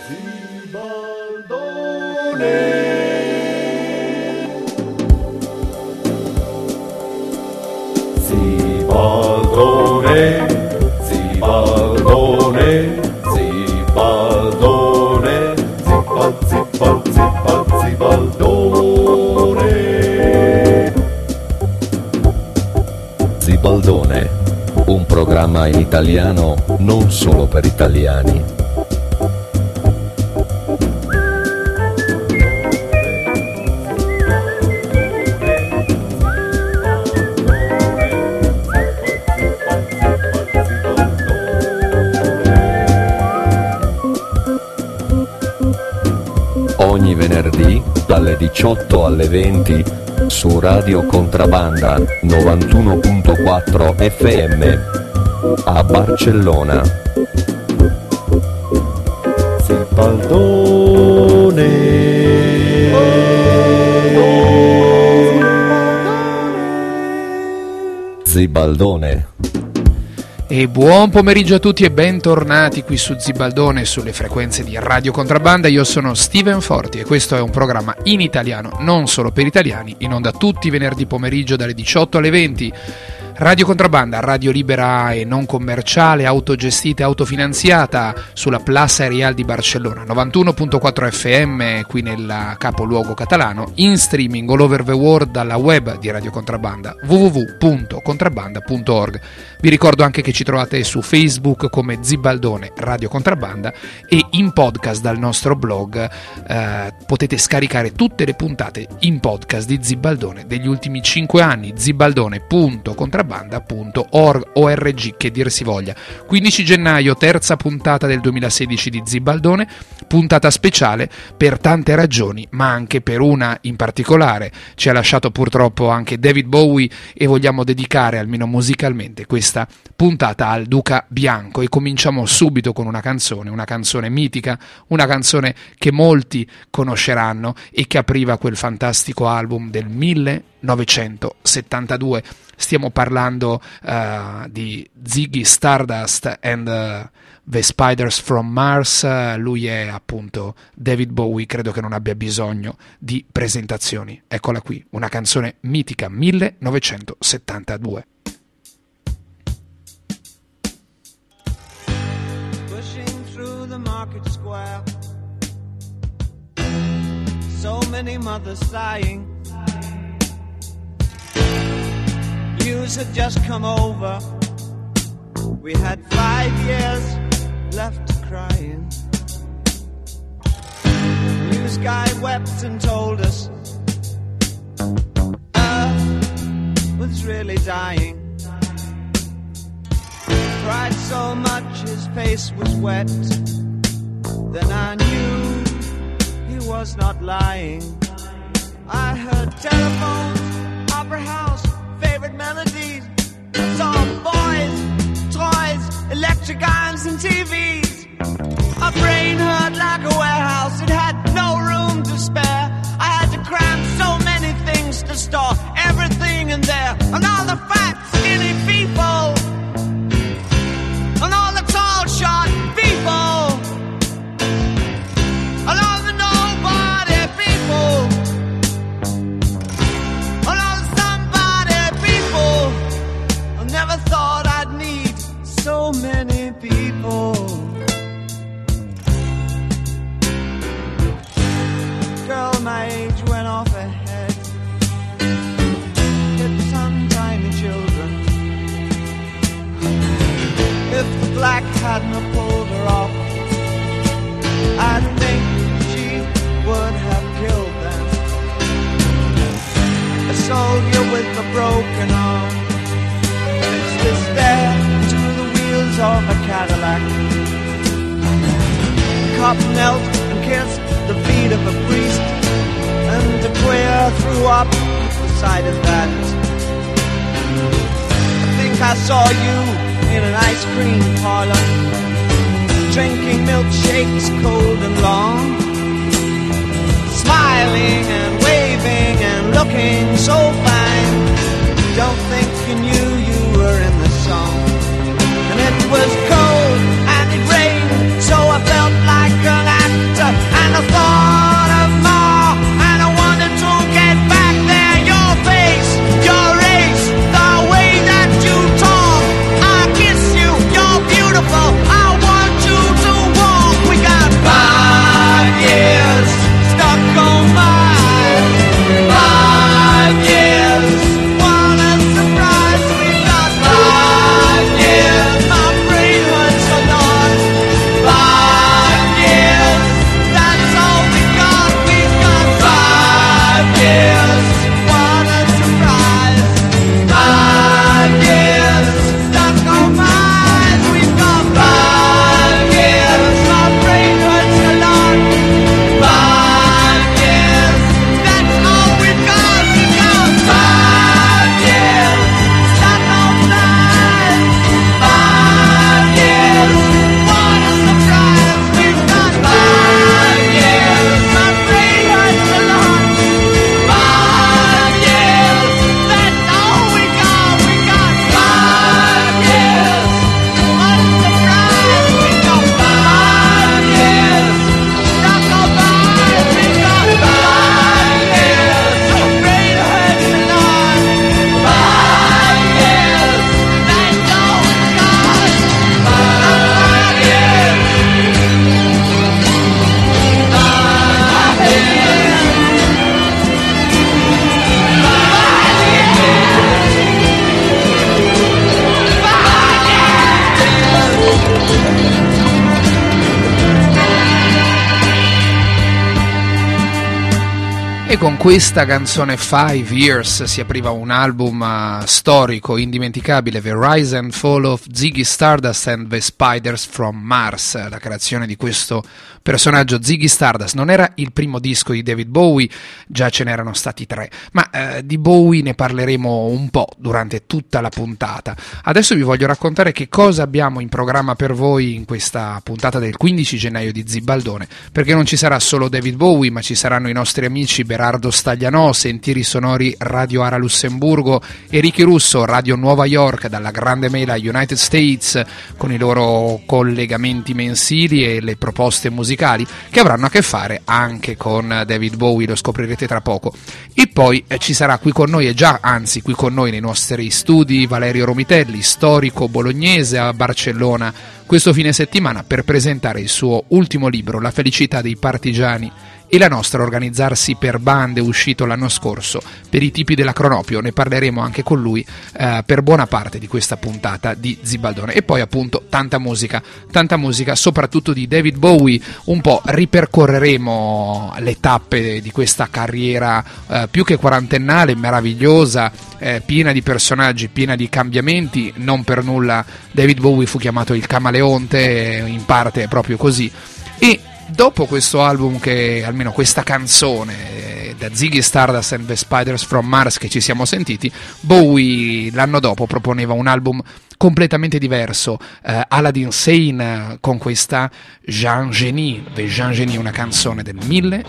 Zibaldone, un programma in italiano non solo per italiani. Ogni venerdì dalle 18 alle 20 su Radio Contrabbanda 91.4 FM a Barcellona. Zibaldone. Zibaldone. E buon pomeriggio a tutti e bentornati qui su Zibaldone, sulle frequenze di Radio Contrabbanda. Io sono Steven Forti e questo è un programma in italiano, non solo per italiani, in onda tutti i venerdì pomeriggio dalle 18 alle 20. Radio Contrabbanda, radio libera e non commerciale, autogestita e autofinanziata sulla Plaza Real di Barcellona, 91.4 FM qui nel capoluogo catalano, in streaming all over the world dalla web di Radio Contrabbanda, www.contrabbanda.org. Vi ricordo anche che ci trovate su Facebook come Zibaldone Radio Contrabbanda e in podcast dal nostro blog. Potete scaricare tutte le puntate in podcast di Zibaldone degli ultimi 5 anni, zibaldone.contrabbanda.org, che dir si voglia. 15 gennaio, terza puntata del 2016 di Zibaldone, puntata speciale per tante ragioni, ma anche per una in particolare. Ci ha lasciato purtroppo anche David Bowie e vogliamo dedicare, almeno musicalmente, questa puntata al Duca Bianco, e cominciamo subito con una canzone mitica, una canzone che molti conosceranno e che apriva quel fantastico album del 1972. Stiamo parlando di Ziggy Stardust and The Spiders from Mars. Lui è appunto David Bowie, credo che non abbia bisogno di presentazioni. Eccola qui, una canzone mitica, 1972. Pushing through the market square, so many mothers sighing. News had just come over. We had 5 years left crying. News guy wept and told us Earth was really dying. Cried so much his face was wet. Then I knew he was not lying. I heard telephones, opera house, favorite melodies. I saw boys, toys, electric irons and TVs. My brain hurt like a warehouse, it had no room to spare. I had to cram so many things to store everything in there. And all the fat, skinny people, and all the tall, short people, and all the nobody people, and all the somebody people. I never thought I'd need so many people. Girl my age went off ahead, hit some tiny children. If the black hadn't have pulled her off, I think she would have killed them. A soldier with a broken arm fixed his stare to the wheels of a Cadillac. The cop knelt and kissed the feet of a priest, and a queer threw up the sight of that. I think I saw you in an ice cream parlor, drinking milkshakes cold and long, smiling and waving and looking so fine. Don't think you knew you were in the song. And it was cold and it rained, so I felt like an E con questa canzone 5 Years si apriva un album storico, indimenticabile, The Rise and Fall of Ziggy Stardust and the Spiders from Mars, la creazione di questo personaggio. Ziggy Stardust non era il primo disco di David Bowie, già ce n'erano stati 3, ma di Bowie ne parleremo un po' durante tutta la puntata. Adesso vi voglio raccontare che cosa abbiamo in programma per voi in questa puntata del 15 gennaio di Zibaldone, perché non ci sarà solo David Bowie, ma ci saranno i nostri amici Berardo Staglianò, Sentieri Sonori Radio Ara Lussemburgo, e Ricky Russo, Radio Nuova York dalla grande mela United States, con i loro collegamenti mensili e le proposte musicali che avranno a che fare anche con David Bowie, lo scoprirete tra poco. E poi ci sarà qui con noi, anzi qui con noi nei nostri studi, Valerio Romitelli, storico bolognese a Barcellona questo fine settimana per presentare il suo ultimo libro, La felicità dei partigiani e la nostra organizzarsi per bande, uscito l'anno scorso per i tipi della Cronopio. Ne parleremo anche con lui per buona parte di questa puntata di Zibaldone. E poi appunto tanta musica, soprattutto di David Bowie. Un po' ripercorreremo le tappe di questa carriera più che quarantennale, meravigliosa, piena di personaggi, piena di cambiamenti. Non per nulla David Bowie fu chiamato il camaleonte, in parte è proprio così. E dopo questo album, che almeno questa canzone da Ziggy Stardust and the Spiders from Mars che ci siamo sentiti, Bowie l'anno dopo proponeva un album completamente diverso, Aladdin Sane, con questa Jean Genie, una canzone del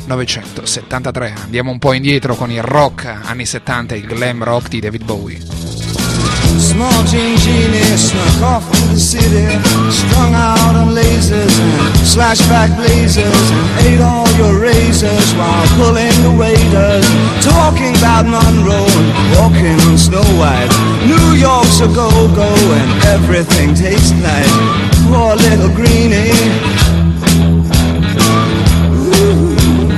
1973. Andiamo un po' indietro con il rock anni 70, il glam rock di David Bowie. Small Jean Genie snuck off to the city, strung out on lasers and slashback blazers, and ate all your razors while pulling the waiters, talking about Monroe and walking on Snow White. New York's a go-go and everything tastes nice. Poor little greenie. Ooh.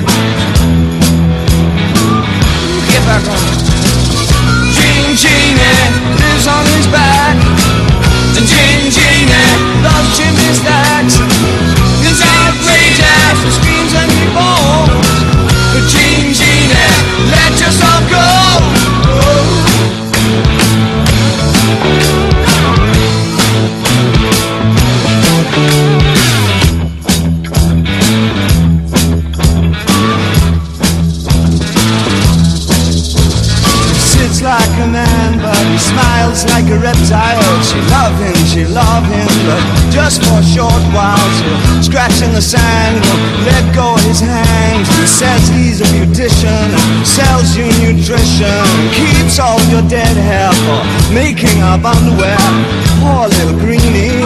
Get back on. Jean Genie lives on his back, and Jean Genie loves Jimmy Stacks. It's outrageous, he screams and he moans, but Jean Genie, let yourself go. Like a man, but he smiles like a reptile. She love him, but just for a short while. She'll scratch in the sand, won't let go of his hand. He says he's a beautician, sells you nutrition, keeps all your dead hair for making up underwear. Poor little greenie.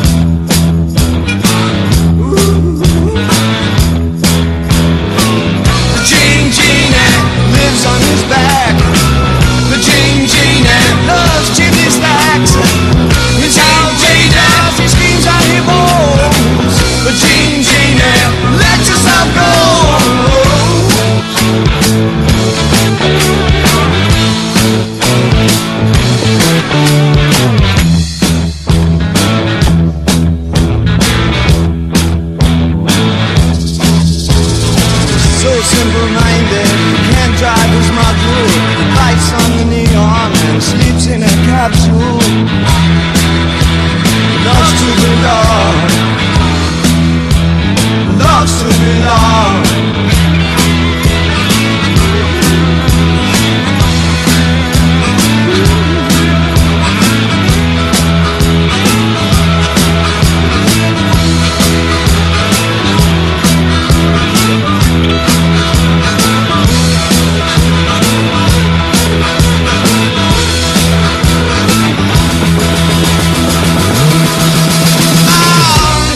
Jean Genie lives on his back. The Jean Genie loves Jimmy Stacks. It's outrageous, he screams and he moans. The Jean Genie, let yourself go. So simple-minded, he can't drive his Magoo. Lights on the neon and sleeps in a capsule. Loves to belong, loves to belong. Oh!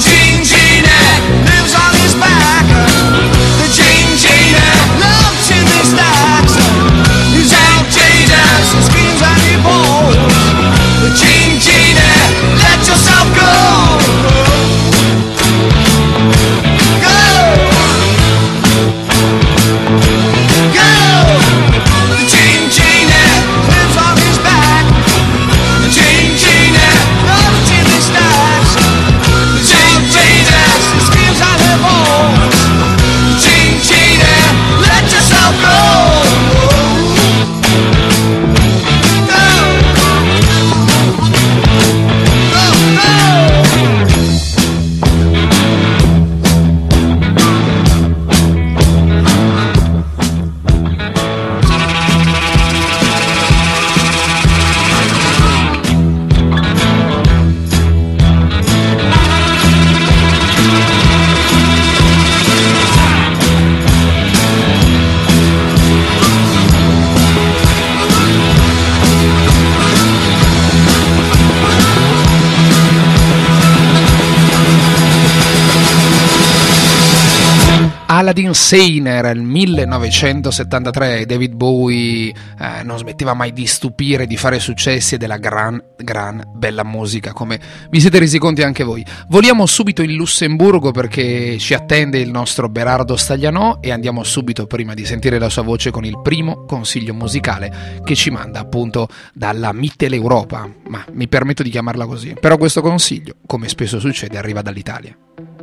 Aladdin Sane, era il 1973, David Bowie non smetteva mai di stupire, di fare successi e della gran bella musica, come vi siete resi conti anche voi. Voliamo subito in Lussemburgo perché ci attende il nostro Berardo Staglianò e andiamo subito, prima di sentire la sua voce, con il primo consiglio musicale che ci manda appunto dalla Mitteleuropa, ma mi permetto di chiamarla così, però questo consiglio, come spesso succede, arriva dall'Italia.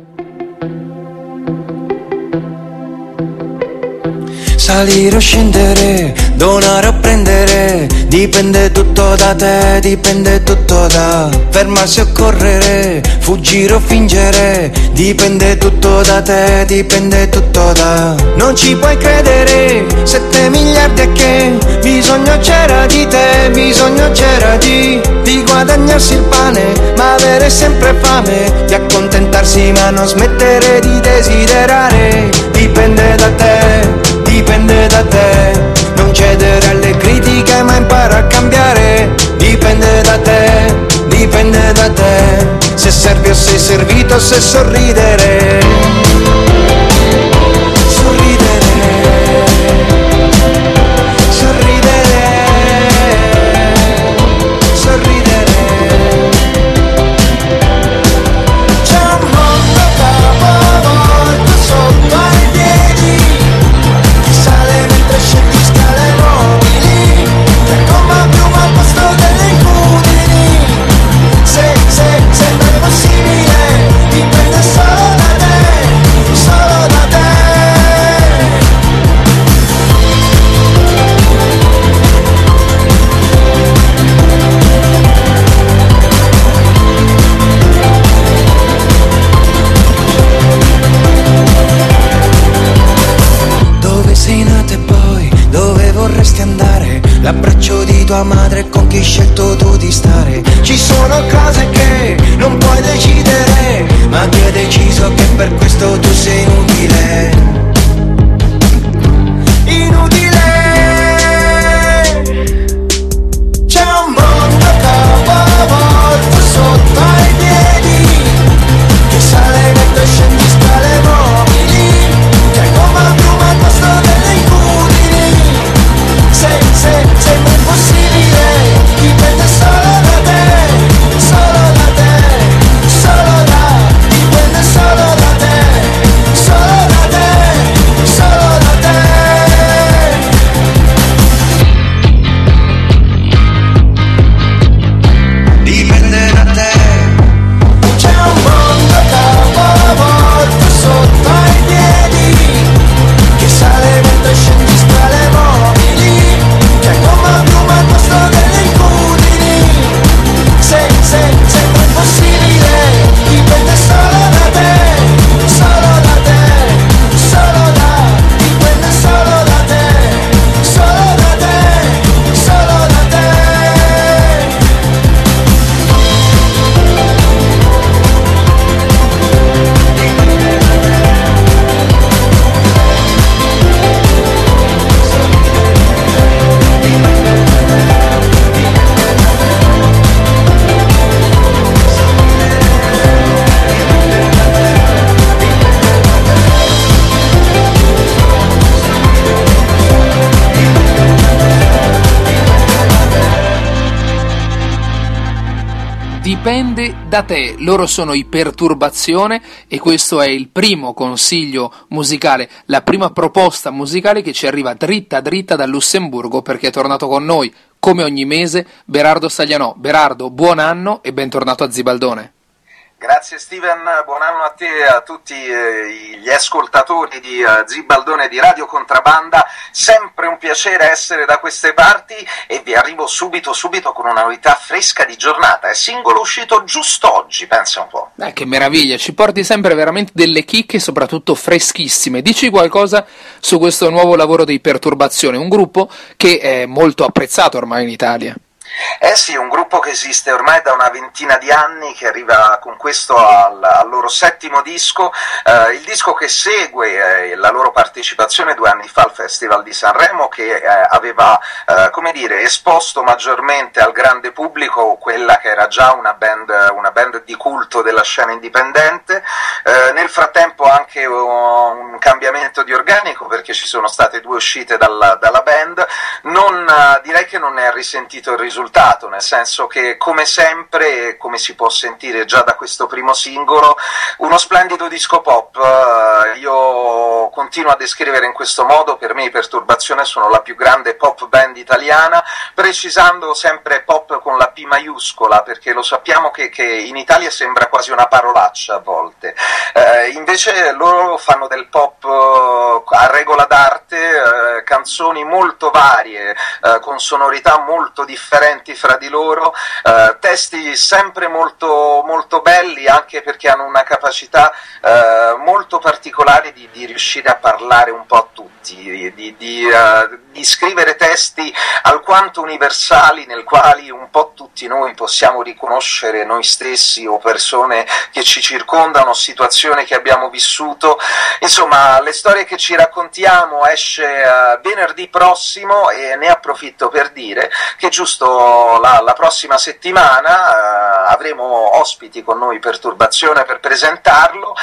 Salire o scendere, donare o prendere, dipende tutto da te, dipende tutto da fermarsi o correre, fuggire o fingere, dipende tutto da te, dipende tutto da non ci puoi credere, 7 miliardi e che bisogno c'era di te, bisogno c'era di guadagnarsi il pane, ma avere sempre fame, di accontentarsi ma non smettere di desiderare, dipende da te, dipende da te, non cedere alle critiche ma impara a cambiare, dipende da te, dipende da te, se servi o sei servito, se sorridere, sorridere, sorridere, sorridere. C'è un mondo capovolto sotto ai piedi, sale mentre scendi scale mobili, che comba piuma al posto delle incudini, se sembra impossibile, dipende solo da te, solo da te. Dove sei nata e poi dove vorresti andare? L'abbraccio di tua madre con chi hai scelto tu di stare. Ci sono cose che non puoi decidere, ma chi ha deciso che per questo tu sei inutile? Inutile. C'è un mondo capovolto sotto ai piedi, che sale mentre scendi scale mobili, che come piuma al posto delle incudini, se sembra impossibile, dipende solo da te, solo da te, solo da, dipende solo da te, solo da te, solo da te. Dipende da te. C'è un mondo capovolto sotto ai piedi, che sale mentre scendi scale mobili, che come piuma al posto delle incudini, se sembra impossibile, dipende solo da te, solo da te, solo da, dipende solo da te, solo da te, solo da te. Dipende da te, loro sono i Perturbazione e questo è il primo consiglio musicale, la prima proposta musicale che ci arriva dritta dal Lussemburgo, perché è tornato con noi come ogni mese Berardo Staglianò. Berardo, buon anno e bentornato a Zibaldone. Grazie Steven, buon anno a te e a tutti gli ascoltatori di Zibaldone di Radio Contrabbanda, sempre un piacere essere da queste parti e vi arrivo subito con una novità fresca di giornata, è singolo uscito giusto oggi, pensa un po'. Che meraviglia, ci porti sempre veramente delle chicche, soprattutto freschissime. Dici qualcosa su questo nuovo lavoro dei Perturbazione, un gruppo che è molto apprezzato ormai in Italia. Eh sì, un gruppo che esiste ormai da una ventina di anni, che arriva con questo al loro 7° disco, il disco che segue la loro partecipazione 2 anni fa al Festival di Sanremo, che aveva, esposto maggiormente al grande pubblico quella che era già una band di culto della scena indipendente. Nel frattempo anche un cambiamento di organico, perché ci sono state 2 uscite dalla band. Direi che non ne è risentito il risultato, nel senso che, come sempre, come si può sentire già da questo primo singolo, uno splendido disco pop. Io continuo a descrivere in questo modo: per me i Perturbazione sono la più grande pop band italiana, precisando sempre pop con la P maiuscola, perché lo sappiamo che in Italia sembra quasi una parolaccia a volte. Invece loro fanno del pop a regola d'arte, canzoni molto varie, con sonorità molto differenti fra di loro, testi sempre molto, molto belli, anche perché hanno una capacità molto particolare di riuscire a parlare un po' a tutti, di scrivere testi alquanto universali, nel quali un po' tutti noi possiamo riconoscere noi stessi o persone che ci circondano, situazioni che abbiamo vissuto. Insomma, Le storie che ci raccontiamo esce venerdì prossimo, e ne approfitto per dire che giusto la prossima settimana avremo ospiti con noi Perturbazione per presentarlo,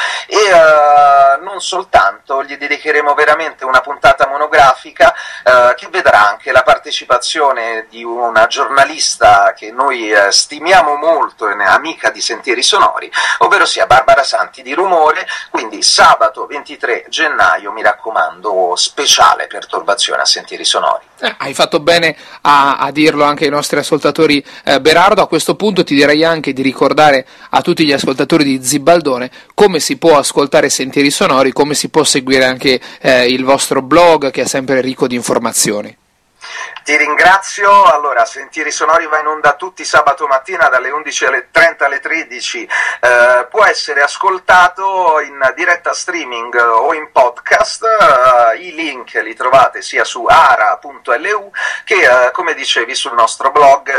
e non soltanto, gli dedicheremo veramente una puntata monografica che vedrà anche la partecipazione di una giornalista che noi stimiamo molto e amica di Sentieri Sonori, ovvero sia Barbara Santi di Rumore. Quindi sabato 23 gennaio, mi raccomando, speciale Perturbazione a Sentieri Sonori. Hai fatto bene a dirlo anche ai nostri ascoltatori, Berardo. A questo punto ti direi anche di ricordare a tutti gli ascoltatori di Zibaldone come si può ascoltare Sentieri Sonori, come si può seguire anche il vostro blog, che è sempre ricco di informazioni. Ti ringrazio. Allora, Sentieri Sonori va in onda tutti sabato mattina dalle 11:30 alle 13, può essere ascoltato in diretta streaming o in podcast. I link li trovate sia su ara.lu che, come dicevi, sul nostro blog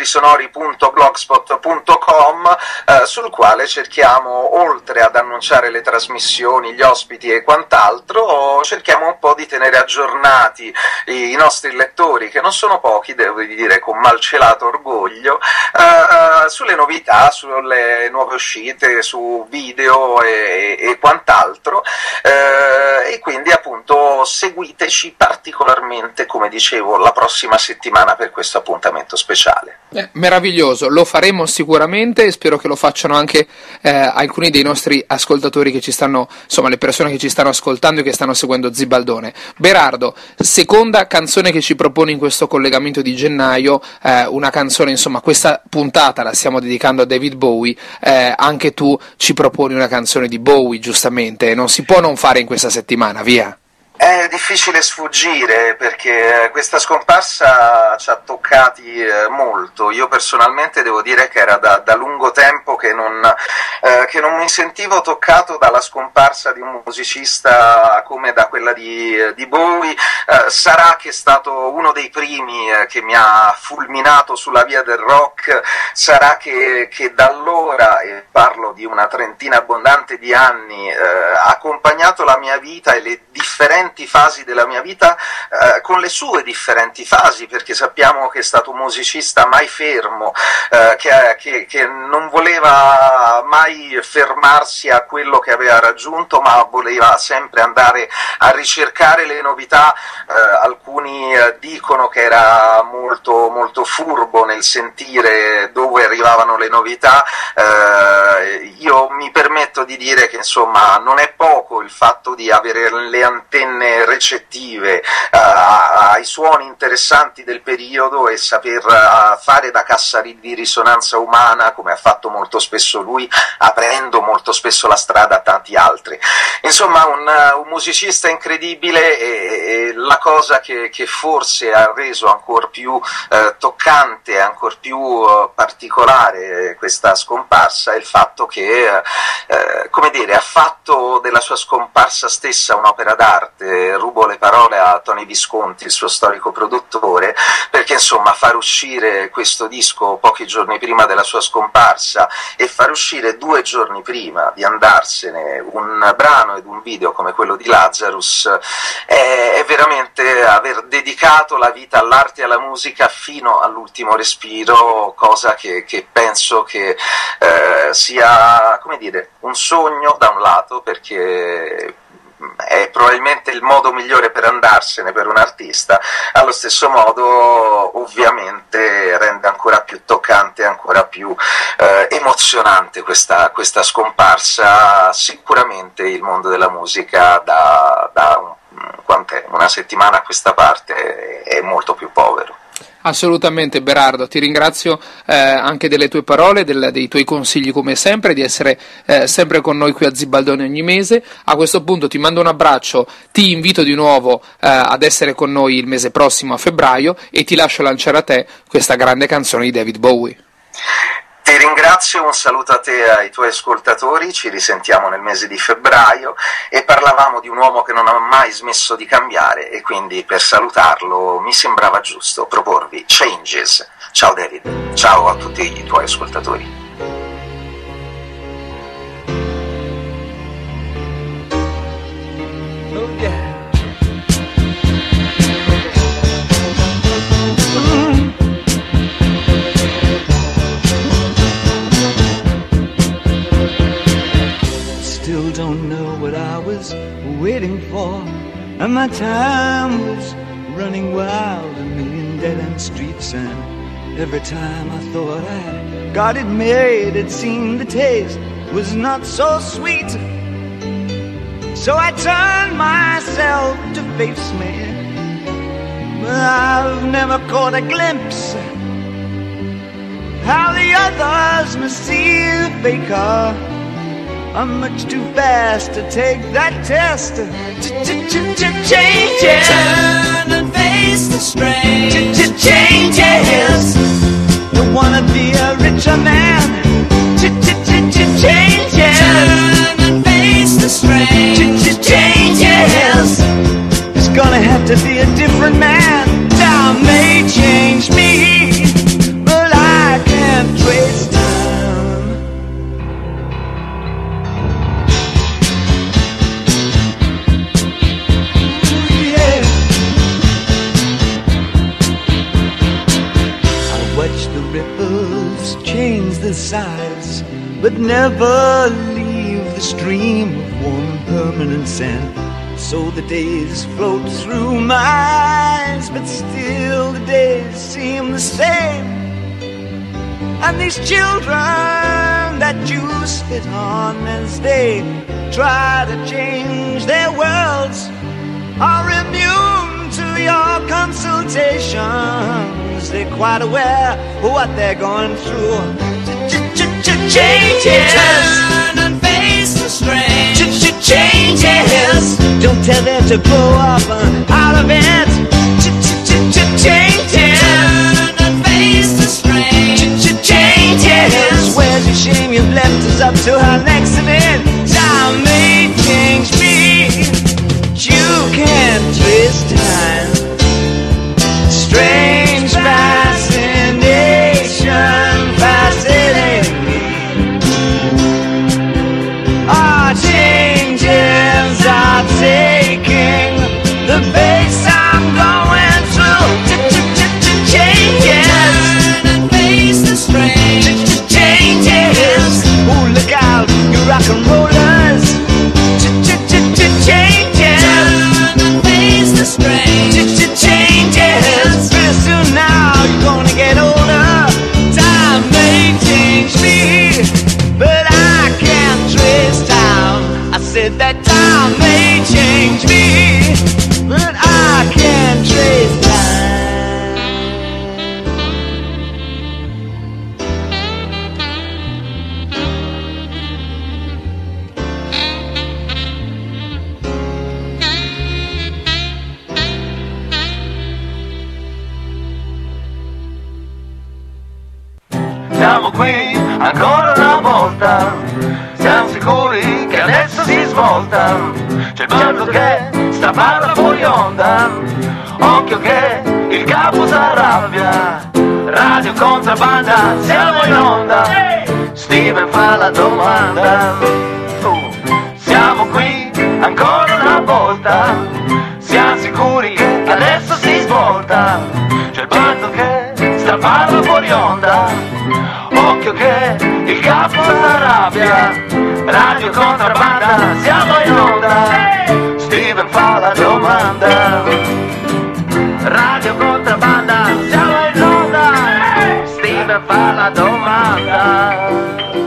sentierisonori.blogspot.com, sul quale cerchiamo, oltre ad annunciare le trasmissioni, gli ospiti e quant'altro, cerchiamo un po' di tenere aggiornati i nostri lettori, che non sono pochi, devo dire con malcelato orgoglio, sulle novità, sulle nuove uscite, su video e quant'altro, e quindi appunto seguiteci particolarmente, come dicevo, la prossima settimana per questo appuntamento speciale. Meraviglioso, lo faremo sicuramente, e spero che lo facciano anche alcuni dei nostri ascoltatori che ci stanno, insomma le persone che ci stanno ascoltando e che stanno seguendo Zibaldone. Berardo, seconda canzone che ci proponi in questo collegamento di gennaio, una canzone, insomma questa puntata la stiamo dedicando a David Bowie, anche tu ci proponi una canzone di Bowie, giustamente, non si può non fare in questa settimana, via. È difficile sfuggire, perché questa scomparsa ci ha toccati molto. Io personalmente devo dire che era da lungo tempo che non mi sentivo toccato dalla scomparsa di un musicista come da quella di Bowie. Sarà che è stato uno dei primi che mi ha fulminato sulla via del rock, sarà che da allora, e parlo di una trentina abbondante di anni, ha accompagnato la mia vita e le differenti fasi della mia vita, con le sue differenti fasi, perché sappiamo che è stato un musicista mai fermo, che non voleva mai fermarsi a quello che aveva raggiunto, ma voleva sempre andare a ricercare le novità. Alcuni dicono che era molto, molto furbo nel sentire dove arrivavano le novità. Io mi permetto di dire che insomma non è poco il fatto di avere le antenne recettive ai suoni interessanti del periodo e saper fare da cassa di risonanza umana, come ha fatto molto spesso lui, aprendo molto spesso la strada a tanti altri. Insomma, un musicista incredibile, e la cosa che forse ha reso ancora più toccante, ancora più particolare questa scomparsa, è il fatto che, come dire, ha fatto della sua scomparsa scomparsa stessa un'opera d'arte. Rubo le parole a Tony Visconti, il suo storico produttore, perché insomma far uscire questo disco pochi giorni prima della sua scomparsa e far uscire 2 giorni prima di andarsene un brano ed un video come quello di Lazarus è veramente aver dedicato la vita all'arte e alla musica fino all'ultimo respiro, cosa che penso che sia, come dire, un sogno da un lato, perché è probabilmente il modo migliore per andarsene per un artista, allo stesso modo ovviamente rende ancora più toccante, ancora più emozionante questa scomparsa. Sicuramente il mondo della musica da una settimana a questa parte è molto più povero. Assolutamente Berardo, ti ringrazio anche delle tue parole, dei tuoi consigli come sempre, di essere sempre con noi qui a Zibaldone ogni mese. A questo punto ti mando un abbraccio, ti invito di nuovo ad essere con noi il mese prossimo a febbraio e ti lascio lanciare a te questa grande canzone di David Bowie. Ti ringrazio, un saluto a te e ai tuoi ascoltatori, ci risentiamo nel mese di febbraio e parlavamo di un uomo che non ha mai smesso di cambiare e quindi per salutarlo mi sembrava giusto proporvi Changes. Ciao David, ciao a tutti i tuoi ascoltatori. Don't know what I was waiting for, and my time was running wild, a million dead-end streets, and every time I thought I got it made, it seemed the taste was not so sweet. So I turned myself to face me, but I've never caught a glimpse how the others must see the faker. I'm much too fast to take that test. Changes. Turn and face the strain. Changes. Don't wanna be a richer man. Changes. Turn and face the strain. Changes. It's gonna have to be a different man. Time may change me, but I can't trace time. Size, but never leave the stream of warm permanent sand. So the days float through my eyes, but still the days seem the same. And these children that you spit on as they try to change their worlds are immune to your consultations. They're quite aware of what they're going through. Changes. Turn and face the strain. Changes. Don't tell them to grow up out of it. Changes. Turn and face the strain. Changes. Where's your shame? You've left us up to our accident. Time may change me. You can't trace time. Strange fascination, fascinating. Changes are taking the pace I'm going through. Changes. Turn and face the strain. Changes. Oh, look out, you rock and rollers. Changes. Turn and face the strain. Changes. Pretty soon now you're gonna get older. Time may change me, but I can't trace time. I said that time may change me, but I can't trace time. Siamo qui ancora una volta, siamo sicuri che adesso si svolta. c'è il balzo che straparla fuori onda, occhio che il capo s'arrabbia, radio contrabbanda, siamo in onda, Steven fa la domanda, siamo qui ancora una volta, siamo sicuri che adesso si svolta, c'è il balzo che straparla fuori onda, occhio che il capo s'arrabbia, radio contrabbanda, siamo in onda, Steven fa la domanda, radio contrabbanda, siamo in onda, Steven fa la domanda.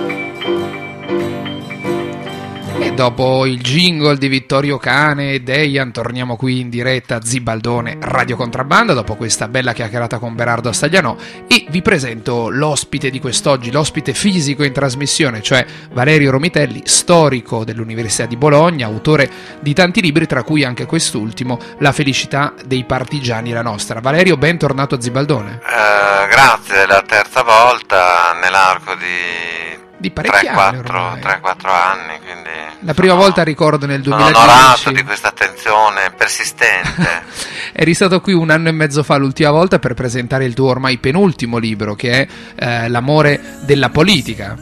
E dopo il jingle di Vittorio Cane e Deian torniamo qui in diretta a Zibaldone Radio Contrabbanda dopo questa bella chiacchierata con Berardo Staglianò e vi presento l'ospite di quest'oggi, l'ospite fisico in trasmissione, cioè Valerio Romitelli, storico dell'Università di Bologna, autore di tanti libri, tra cui anche quest'ultimo, La felicità dei partigiani la nostra. Valerio, bentornato a Zibaldone. Grazie, la terza volta nell'arco di parecchi anni 3-4 anni, quindi la prima volta ricordo nel 2010. Sono onorato di questa attenzione persistente. Eri stato qui 1 anno e mezzo fa l'ultima volta per presentare il tuo ormai penultimo libro, che è L'amore della politica.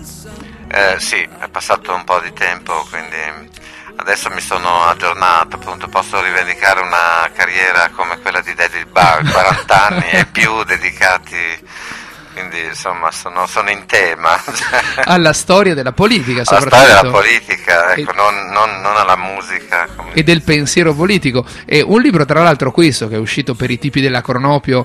Sì, è passato un po' di tempo, quindi adesso mi sono aggiornato, appunto posso rivendicare una carriera come quella di David Bowie, 40 anni e più dedicati. Quindi insomma sono in tema alla storia della politica, alla storia della politica, ecco, non alla musica e del pensiero politico. E un libro tra l'altro questo che è uscito per i tipi della Cronopio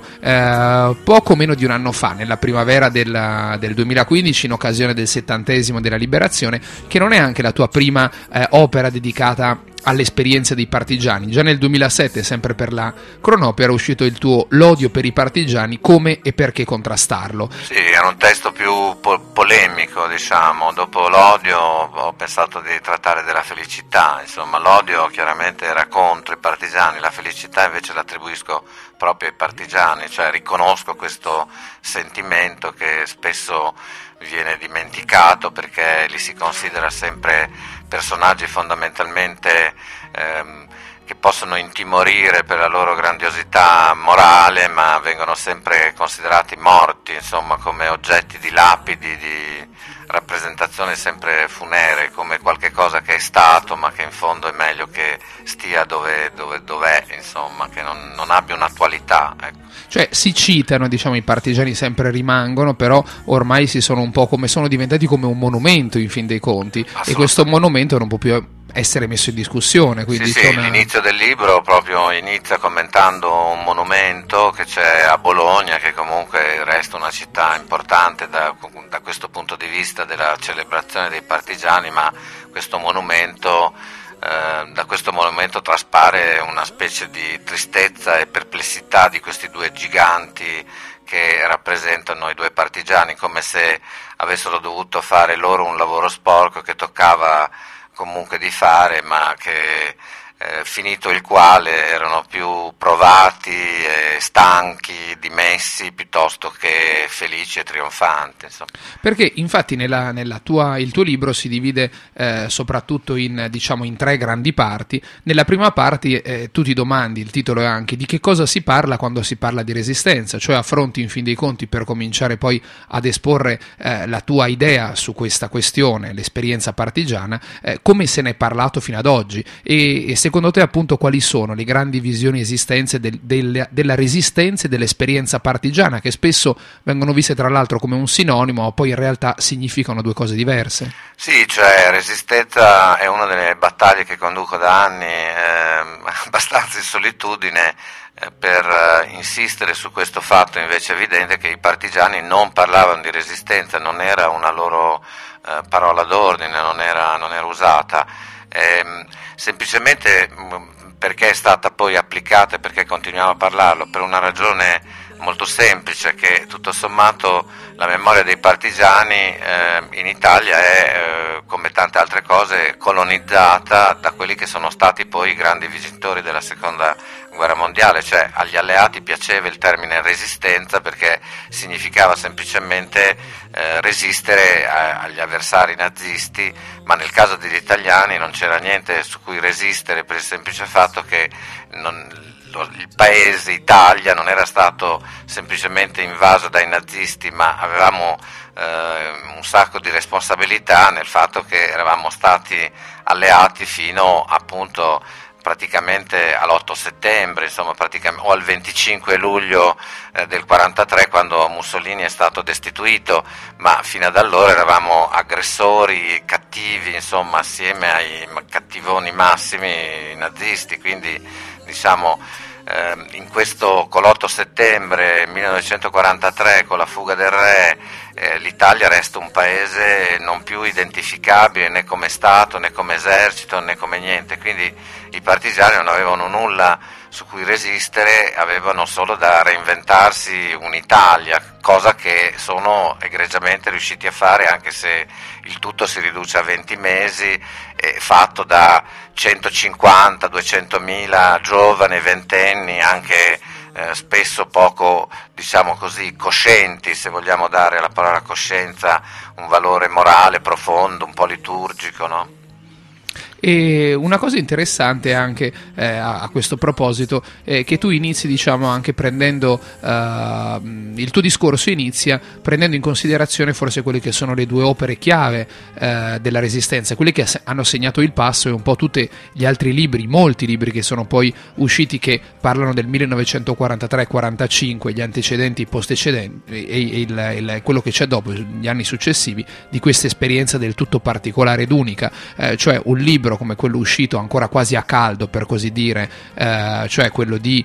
poco meno di un anno fa, nella primavera del 2015, in occasione del 70° della Liberazione, che non è anche la tua prima opera dedicata all'esperienza dei partigiani. Già nel 2007, sempre per la Cronopio, era uscito il tuo L'odio per i partigiani, come e perché contrastarlo. Sì, era un testo più polemico, diciamo. Dopo l'odio ho pensato di trattare della felicità, insomma l'odio chiaramente era contro i partigiani, la felicità invece l'attribuisco proprio ai partigiani, cioè riconosco questo sentimento che spesso viene dimenticato perché li si considera sempre personaggi fondamentalmente che possono intimorire per la loro grandiosità morale, ma vengono sempre considerati morti, insomma, come oggetti di lapidi, di rappresentazione sempre funere, come qualche cosa che è stato ma che in fondo è meglio che stia dov'è, insomma, che non abbia un'attualità, ecco. Cioè si citano, diciamo, i partigiani sempre rimangono, però ormai si sono un po' sono diventati come un monumento in fin dei conti, e questo monumento non può più essere messo in discussione. Quindi sì, l'inizio del libro proprio inizia commentando un monumento che c'è a Bologna, che comunque resta una città importante da questo punto di vista della celebrazione dei partigiani, ma questo monumento da questo monumento traspare una specie di tristezza e perplessità di questi due giganti che rappresentano i due partigiani, come se avessero dovuto fare loro un lavoro sporco che toccava comunque di fare, ma che finito il quale erano più provati, stanchi, dimessi, piuttosto che felici e trionfanti, insomma. Perché infatti il tuo libro si divide soprattutto in 3 grandi parti. Nella prima parte tu ti domandi, il titolo è anche, di che cosa si parla quando si parla di resistenza, cioè affronti in fin dei conti, per cominciare poi ad esporre la tua idea su questa questione, l'esperienza partigiana, come se ne è parlato fino ad oggi, e secondo te appunto quali sono le grandi visioni esistenze della resistenza e dell'esperienza partigiana, che spesso vengono viste tra l'altro come un sinonimo, ma poi in realtà significano due cose diverse? Sì, cioè resistenza è una delle battaglie che conduco da anni, abbastanza in solitudine, per insistere su questo fatto invece evidente che i partigiani non parlavano di resistenza, non era una loro parola d'ordine, non era usata. Semplicemente perché è stata poi applicata e perché continuiamo a parlarlo, per una ragione molto semplice, che tutto sommato la memoria dei partigiani in Italia è, come tante altre cose, colonizzata da quelli che sono stati poi i grandi vincitori della seconda guerra mondiale, cioè agli alleati piaceva il termine resistenza perché significava semplicemente resistere agli avversari nazisti, ma nel caso degli italiani non c'era niente su cui resistere per il semplice fatto che il paese Italia non era stato semplicemente invaso dai nazisti, ma avevamo un sacco di responsabilità nel fatto che eravamo stati alleati fino appunto praticamente all'8 settembre, insomma, o al 25 luglio del 43, quando Mussolini è stato destituito, ma fino ad allora eravamo aggressori, cattivi, insomma, assieme ai cattivoni massimi nazisti, quindi diciamo in questo con l'8 settembre 1943, con la fuga del re, l'Italia resta un paese non più identificabile né come Stato, né come esercito, né come niente, quindi i partigiani non avevano nulla su cui resistere, avevano solo da reinventarsi un'Italia, cosa che sono egregiamente riusciti a fare, anche se il tutto si riduce a 20 mesi, fatto da 150-200.000 giovani, ventenni, anche spesso poco, diciamo così, coscienti, se vogliamo dare alla parola coscienza un valore morale profondo, un po' liturgico, no? E una cosa interessante anche a questo proposito è che tu inizi, diciamo, anche prendendo il tuo discorso inizia prendendo in considerazione forse quelle che sono le due opere chiave della Resistenza, quelle che hanno segnato il passo, e un po' tutti gli altri libri, molti libri che sono poi usciti, che parlano del 1943-45, gli antecedenti, i postecedenti e quello che c'è dopo, gli anni successivi di questa esperienza del tutto particolare ed unica, cioè un libro come quello uscito ancora quasi a caldo, per così dire, cioè quello di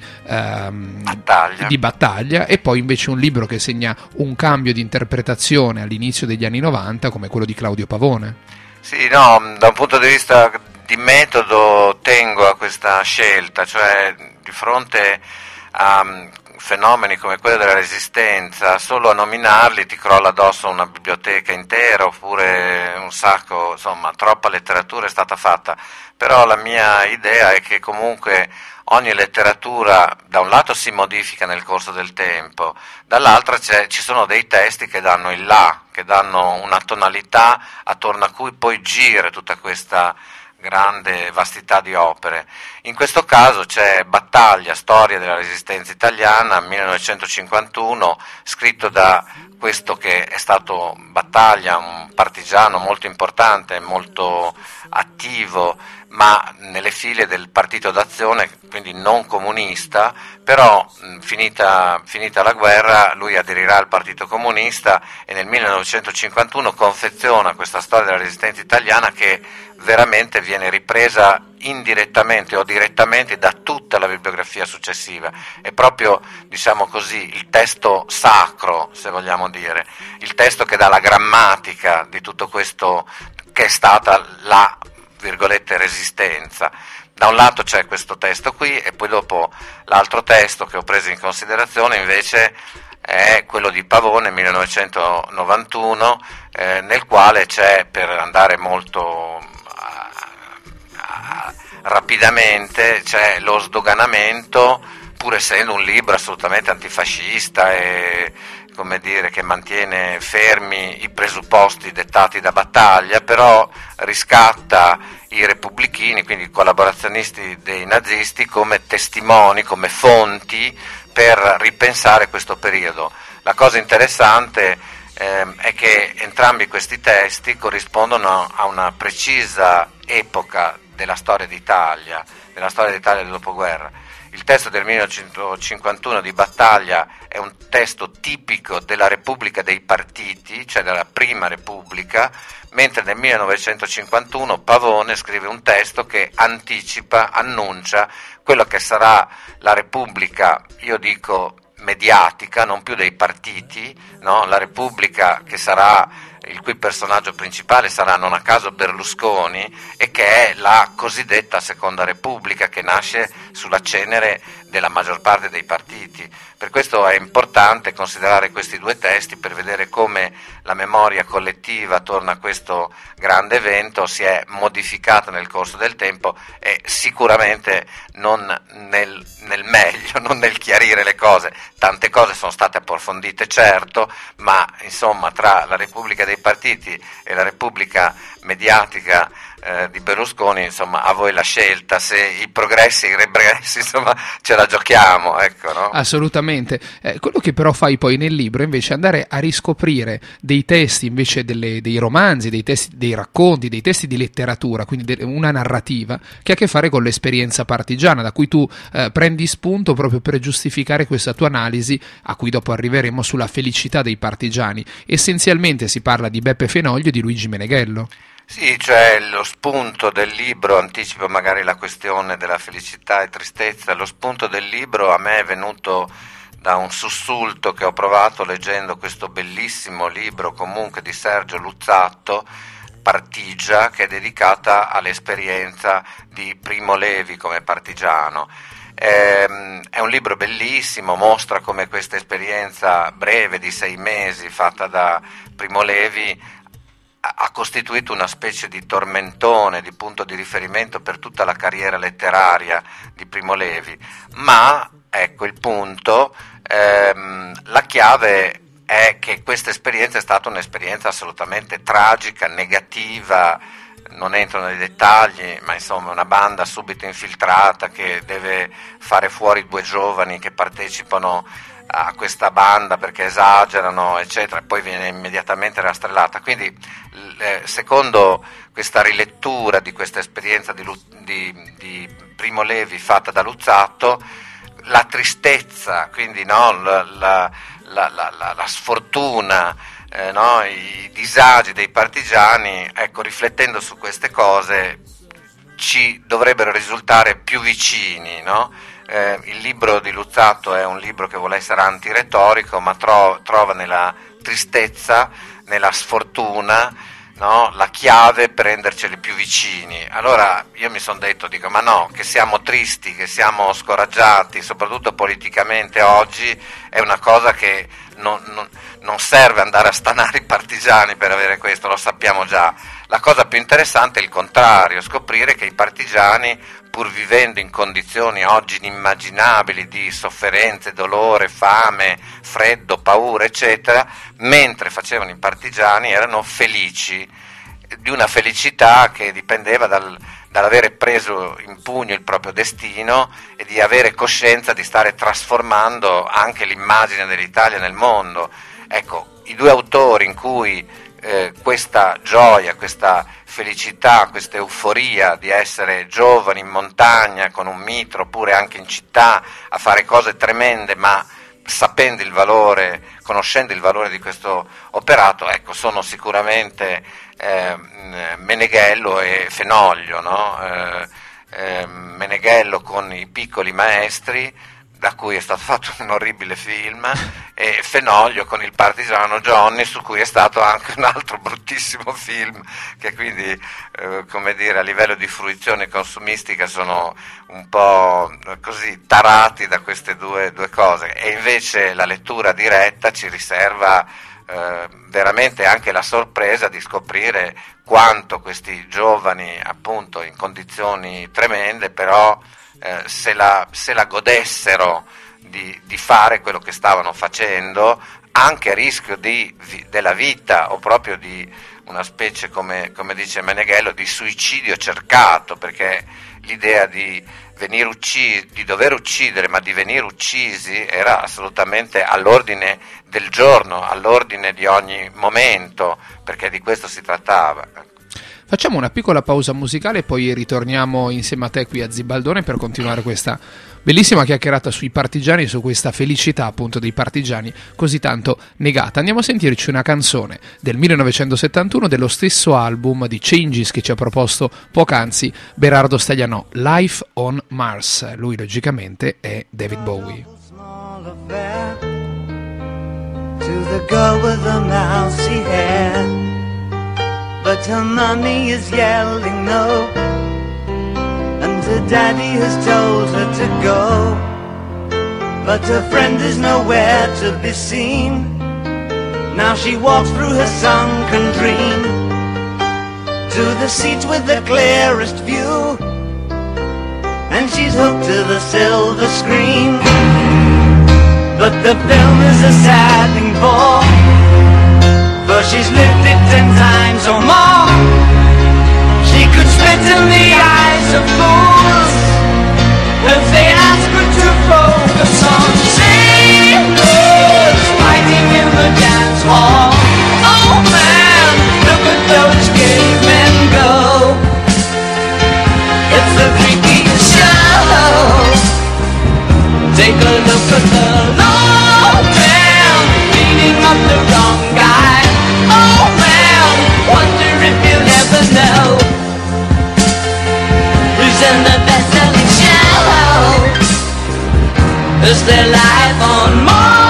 Battaglia, e poi invece un libro che segna un cambio di interpretazione all'inizio degli anni 90 come quello di Claudio Pavone. Sì, no, da un punto di vista di metodo tengo a questa scelta, cioè di fronte a fenomeni come quello della Resistenza, solo a nominarli ti crolla addosso una biblioteca intera, oppure un sacco, insomma, troppa letteratura è stata fatta, però la mia idea è che comunque ogni letteratura da un lato si modifica nel corso del tempo, dall'altra ci sono dei testi che danno il là, che danno una tonalità attorno a cui poi gira tutta questa grande vastità di opere. In questo caso c'è Battaglia, storia della Resistenza italiana, 1951, scritto da questo che è stato Battaglia, un partigiano molto importante, molto attivo, ma nelle file del Partito d'Azione, quindi non comunista, però finita la guerra lui aderirà al Partito Comunista e nel 1951 confeziona questa storia della Resistenza italiana che veramente viene ripresa indirettamente o direttamente da tutta la bibliografia successiva. È proprio, diciamo così, il testo sacro, se vogliamo dire, il testo che dà la grammatica di tutto questo che è stata la, virgolette, resistenza. Da un lato c'è questo testo qui e poi dopo l'altro testo che ho preso in considerazione invece è quello di Pavone, 1991, nel quale c'è, per andare molto rapidamente, c'è lo sdoganamento, pur essendo un libro assolutamente antifascista e, come dire, che mantiene fermi i presupposti dettati da Battaglia, però riscatta i repubblichini, quindi i collaborazionisti dei nazisti, come testimoni, come fonti per ripensare questo periodo. La cosa interessante è che entrambi questi testi corrispondono a una precisa epoca della storia d'Italia del dopoguerra. Il testo del 1951 di Battaglia è un testo tipico della Repubblica dei partiti, cioè della Prima Repubblica, mentre nel 1951 Pavone scrive un testo che anticipa, annuncia quello che sarà la Repubblica, io dico mediatica, non più dei partiti, no? La Repubblica che sarà, il cui personaggio principale sarà non a caso Berlusconi, e che è la cosiddetta Seconda Repubblica, che nasce sulla cenere della maggior parte dei partiti. Per questo è importante considerare questi due testi per vedere come la memoria collettiva attorno a questo grande evento si è modificata nel corso del tempo e sicuramente non nel meglio, non nel chiarire le cose. Tante cose sono state approfondite, certo, ma insomma tra la Repubblica dei partiti e la Repubblica mediatica di Berlusconi, insomma, a voi la scelta, se i progressi e i regressi, insomma, ce la giochiamo, ecco, no? Assolutamente. Quello che però fai poi nel libro invece è andare a riscoprire dei testi invece dei romanzi, dei testi, dei racconti, dei testi di letteratura, quindi una narrativa che ha a che fare con l'esperienza partigiana, da cui tu prendi spunto proprio per giustificare questa tua analisi, a cui dopo arriveremo, sulla felicità dei partigiani. Essenzialmente si parla di Beppe Fenoglio e di Luigi Meneghello. Sì, cioè lo spunto del libro, anticipo magari la questione della felicità e tristezza, lo spunto del libro a me è venuto da un sussulto che ho provato leggendo questo bellissimo libro comunque di Sergio Luzzatto, Partigia, che è dedicata all'esperienza di Primo Levi come partigiano. È un libro bellissimo, mostra come questa esperienza breve di 6 mesi fatta da Primo Levi ha costituito una specie di tormentone, di punto di riferimento per tutta la carriera letteraria di Primo Levi. Ma, ecco il punto, la chiave è che questa esperienza è stata un'esperienza assolutamente tragica, negativa, non entro nei dettagli, ma insomma una banda subito infiltrata che deve fare fuori 2 giovani che partecipano a questa banda perché esagerano, eccetera, e poi viene immediatamente rastrellata. Quindi, secondo questa rilettura di questa esperienza di Primo Levi fatta da Luzzatto, la tristezza, quindi no, la sfortuna, no, i disagi dei partigiani, ecco, riflettendo su queste cose ci dovrebbero risultare più vicini, no? Il libro di Luzzatto è un libro che vuole essere antiretorico, ma trova nella tristezza, nella sfortuna, no, la chiave per renderceli più vicini. Allora io mi sono detto, dico, ma no, che siamo tristi, che siamo scoraggiati, soprattutto politicamente oggi, è una cosa che non serve andare a stanare i partigiani per avere questo, lo sappiamo già. La cosa più interessante è il contrario, scoprire che i partigiani, pur vivendo in condizioni oggi inimmaginabili di sofferenze, dolore, fame, freddo, paura, eccetera, mentre facevano i partigiani erano felici, di una felicità che dipendeva dall'avere preso in pugno il proprio destino e di avere coscienza di stare trasformando anche l'immagine dell'Italia nel mondo. Ecco, i 2 autori in cui questa gioia, questa felicità, questa euforia di essere giovani in montagna con un mitra, oppure anche in città a fare cose tremende, ma sapendo il valore, conoscendo il valore di questo operato, ecco, sono sicuramente Meneghello e Fenoglio, no? Meneghello con I piccoli maestri, da cui è stato fatto un orribile film, e Fenoglio con Il partigiano Johnny, su cui è stato anche un altro bruttissimo film, che quindi, come dire, a livello di fruizione consumistica sono un po' così tarati da queste due cose, e invece la lettura diretta ci riserva veramente anche la sorpresa di scoprire quanto questi giovani, appunto in condizioni tremende, però se la godessero di fare quello che stavano facendo, anche a rischio della vita, o proprio di una specie, come dice Meneghello, di suicidio cercato, perché l'idea di dover uccidere, ma di venire uccisi, era assolutamente all'ordine del giorno, all'ordine di ogni momento, perché di questo si trattava. Facciamo una piccola pausa musicale e poi ritorniamo insieme a te qui a Zibaldone per continuare questa bellissima chiacchierata sui partigiani, su questa felicità appunto dei partigiani così tanto negata. Andiamo a sentirci una canzone del 1971 dello stesso album di Changes che ci ha proposto poc'anzi Berardo Staglianò, Life on Mars. Lui logicamente è David Bowie. To the girl with the mousy hair, but her mommy is yelling no, and her daddy has told her to go, but her friend is nowhere to be seen. Now she walks through her sunken dream to the seat with the clearest view, and she's hooked to the silver screen. But the film is a sad thing for she's lived it 10 times or more. She could spit in the eyes of fools if they ask her to focus on sailors fighting in the dance hall. Oh man, look at those cavemen go. It's the freakiest show. Take a look at the low man beating up the wrong guy. Oh man, wonder if you'll ever know who's in the best-selling show. Is their life on Mars?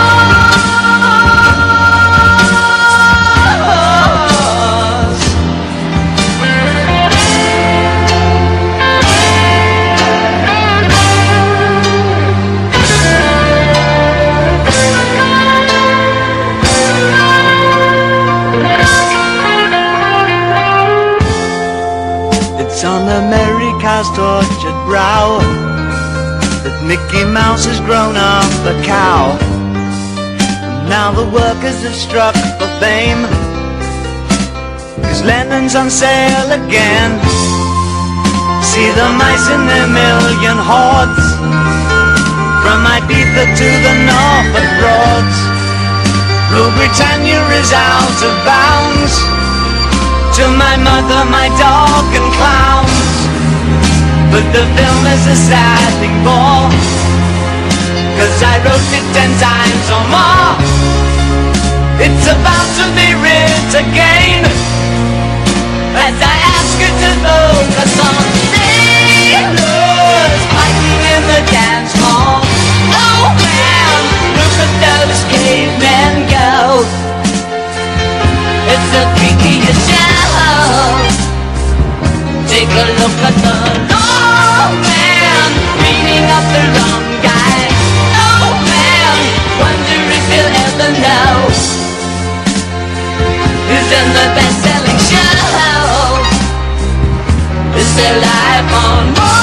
It's on America's tortured brow that Mickey Mouse has grown up a cow. And now the workers have struck for fame, 'cause Lennon's on sale again. See the mice in their million hordes, from Ibiza to the Norfolk Broads. Rule Britannia is out of bounds, to my mother, my dog and clowns. But the film is a sad thing for, 'cause I wrote it 10 times or more. It's about to be writ again, as I ask you to focus on sailors fighting in the dance hall. Oh man, look at those cavemen go. It's the freakiest show. Take a look at the low man beating up the wrong guy. Oh man, wonder if you'll ever know who's in the best-selling show. Is their life on Mars?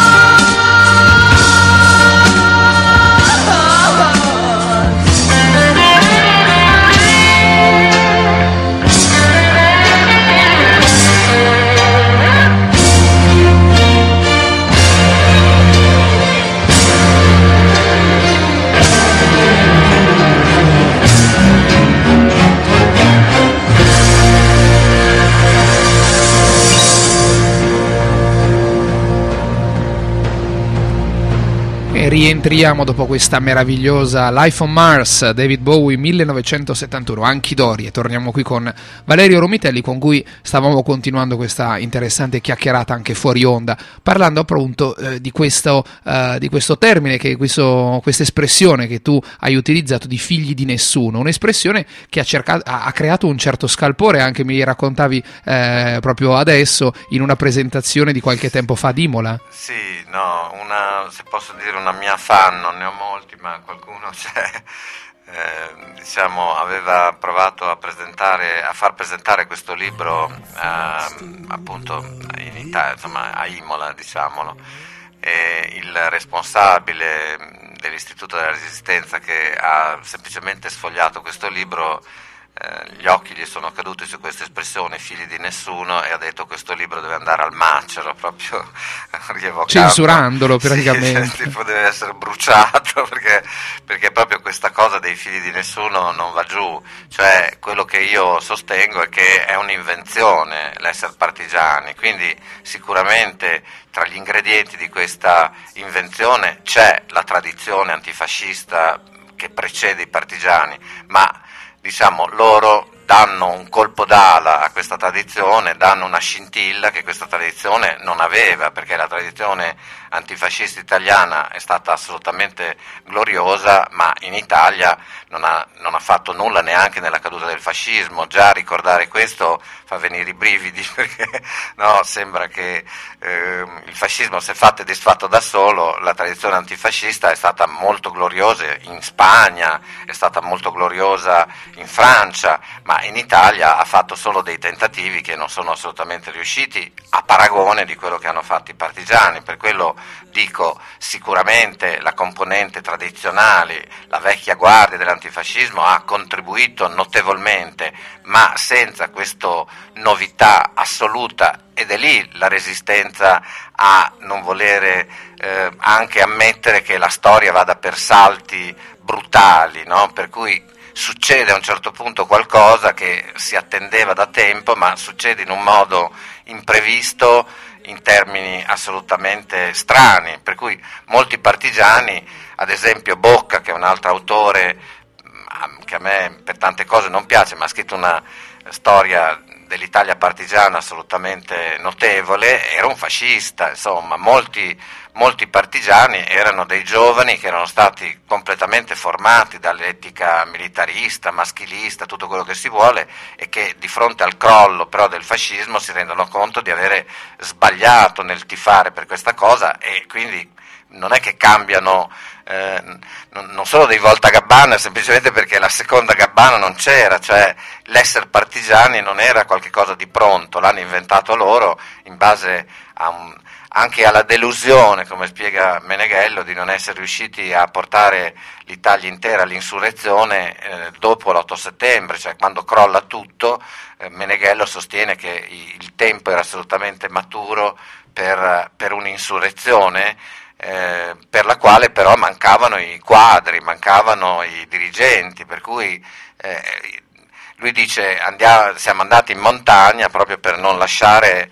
Rientriamo dopo questa meravigliosa Life on Mars, David Bowie 1971, Anchidori, e torniamo qui con Valerio Romitelli, con cui stavamo continuando questa interessante chiacchierata anche fuori onda, parlando appunto di questo termine, questa espressione che tu hai utilizzato di figli di nessuno, un'espressione che ha creato un certo scalpore, anche mi raccontavi proprio adesso in una presentazione di qualche tempo fa ad Imola. Sì, no, se posso dire una mia fan, non ne ho molti, ma qualcuno c'è, aveva provato a far presentare questo libro appunto in Italia, insomma a Imola, diciamolo, e il responsabile dell'Istituto della Resistenza, che ha semplicemente sfogliato questo libro, gli occhi gli sono caduti su questa espressione, figli di nessuno, e ha detto: questo libro deve andare al macero, proprio rievocando, censurandolo praticamente. Sì, tipo deve essere bruciato, perché proprio questa cosa dei figli di nessuno non va giù. Cioè, quello che io sostengo è che è un'invenzione l'essere partigiani, quindi sicuramente tra gli ingredienti di questa invenzione c'è la tradizione antifascista che precede i partigiani, ma diciamo loro danno un colpo d'ala a questa tradizione, danno una scintilla che questa tradizione non aveva, perché la tradizione antifascista italiana è stata assolutamente gloriosa, ma in Italia non ha fatto nulla neanche nella caduta del fascismo. Già ricordare questo fa venire i brividi, perché no, sembra che il fascismo si è fatto e disfatto da solo. La tradizione antifascista è stata molto gloriosa in Spagna, è stata molto gloriosa in Francia, ma in Italia ha fatto solo dei tentativi che non sono assolutamente riusciti, a paragone di quello che hanno fatto i partigiani. Per quello dico sicuramente la componente tradizionale, la vecchia guardia dell'antifascismo ha contribuito notevolmente, ma senza questa novità assoluta, ed è lì la resistenza a non volere anche ammettere che la storia vada per salti brutali, no? Per cui succede a un certo punto qualcosa che si attendeva da tempo, ma succede in un modo imprevisto, in termini assolutamente strani, per cui molti partigiani, ad esempio Bocca, che è un altro autore che a me per tante cose non piace, ma ha scritto una storia dell'Italia partigiana assolutamente notevole, era un fascista, insomma, molti partigiani erano dei giovani che erano stati completamente formati dall'etica militarista, maschilista, tutto quello che si vuole, e che di fronte al crollo però del fascismo si rendono conto di avere sbagliato nel tifare per questa cosa, e quindi non è che cambiano non solo dei voltagabbana, semplicemente perché la seconda gabbana non c'era, cioè l'essere partigiani non era qualcosa di pronto, l'hanno inventato loro in base anche alla delusione, come spiega Meneghello, di non essere riusciti a portare l'Italia intera all'insurrezione dopo l'8 settembre, cioè quando crolla tutto. Meneghello sostiene che il tempo era assolutamente maturo per un'insurrezione, per la quale però mancavano i quadri, mancavano i dirigenti, per cui lui dice siamo andati in montagna proprio per non lasciare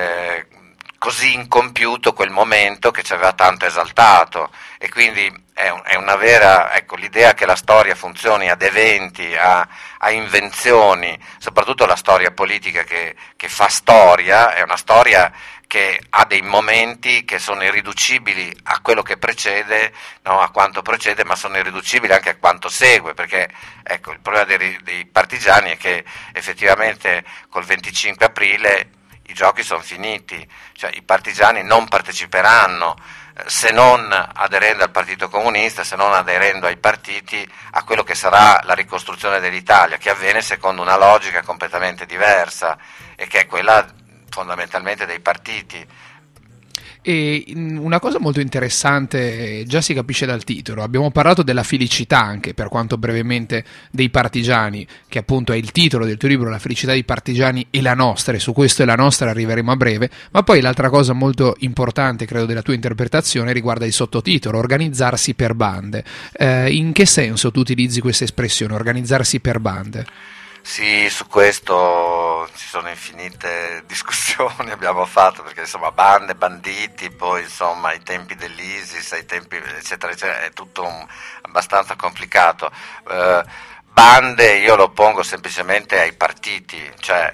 così incompiuto quel momento che ci aveva tanto esaltato, e quindi è una vera, ecco, l'idea che la storia funzioni ad eventi, a invenzioni, soprattutto la storia politica che fa storia, è una storia che ha dei momenti che sono irriducibili a quello che precede, no, a quanto precede, ma sono irriducibili anche a quanto segue, perché ecco, il problema dei partigiani è che effettivamente col 25 aprile i giochi sono finiti, cioè i partigiani non parteciperanno, se non aderendo al Partito Comunista, se non aderendo ai partiti, a quello che sarà la ricostruzione dell'Italia, che avviene secondo una logica completamente diversa, e che è quella fondamentalmente dei partiti. E una cosa molto interessante, già si capisce dal titolo, abbiamo parlato della felicità anche, per quanto brevemente, dei partigiani, che appunto è il titolo del tuo libro, La felicità dei partigiani e la nostra, e su questo e la nostra arriveremo a breve, ma poi l'altra cosa molto importante, credo, della tua interpretazione riguarda il sottotitolo, organizzarsi per bande. In che senso tu utilizzi questa espressione, organizzarsi per bande? Sì, su questo ci sono infinite discussioni abbiamo fatto, perché insomma bande, banditi, poi insomma ai tempi dell'ISIS, ai tempi eccetera eccetera, è tutto abbastanza complicato. Bande io lo pongo semplicemente ai partiti, cioè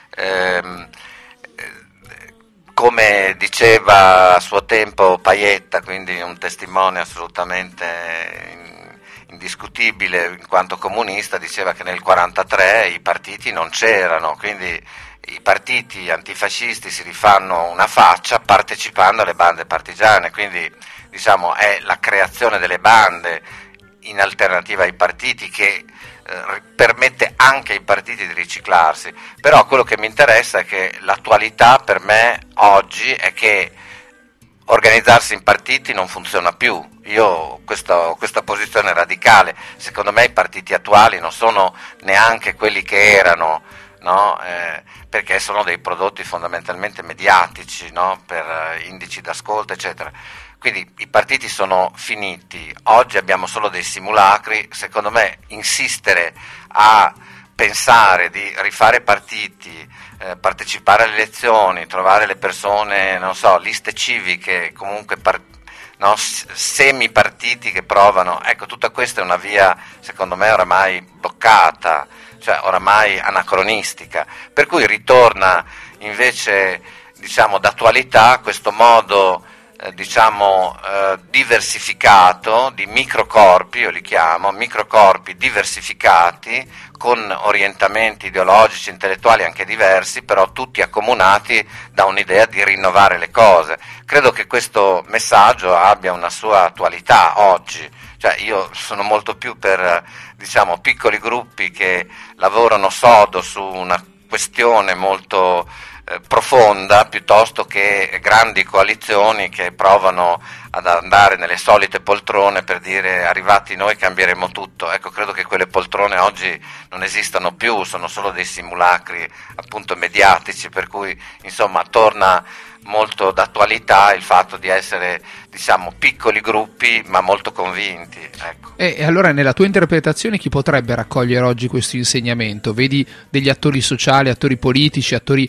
come diceva a suo tempo Paietta, quindi un testimone assolutamente indiscutibile in quanto comunista, diceva che nel 1943 i partiti non c'erano, quindi i partiti antifascisti si rifanno una faccia partecipando alle bande partigiane, quindi diciamo è la creazione delle bande in alternativa ai partiti che permette anche ai partiti di riciclarsi. Però quello che mi interessa è che l'attualità per me oggi è che organizzarsi in partiti non funziona più. Io questa posizione radicale, secondo me i partiti attuali non sono neanche quelli che erano, no? Perché sono dei prodotti fondamentalmente mediatici, no? Per indici d'ascolto eccetera. Quindi i partiti sono finiti, oggi abbiamo solo dei simulacri. Secondo me insistere a pensare di rifare partiti, partecipare alle elezioni, trovare le persone, non so, liste civiche, comunque semi-partiti che provano, ecco, tutta questa è una via, secondo me, oramai bloccata, cioè oramai anacronistica, per cui ritorna invece, diciamo, d'attualità questo modo diversificato di microcorpi, io li chiamo microcorpi diversificati con orientamenti ideologici, intellettuali anche diversi, però tutti accomunati da un'idea di rinnovare le cose. Credo che questo messaggio abbia una sua attualità oggi, cioè io sono molto più per, diciamo, piccoli gruppi che lavorano sodo su una questione molto profonda piuttosto che grandi coalizioni che provano ad andare nelle solite poltrone per dire arrivati noi cambieremo tutto. Ecco, credo che quelle poltrone oggi non esistano più, sono solo dei simulacri appunto mediatici, per cui insomma torna molto d'attualità il fatto di essere, diciamo, piccoli gruppi ma molto convinti, ecco. E allora nella tua interpretazione chi potrebbe raccogliere oggi questo insegnamento? Vedi degli attori sociali, attori politici, attori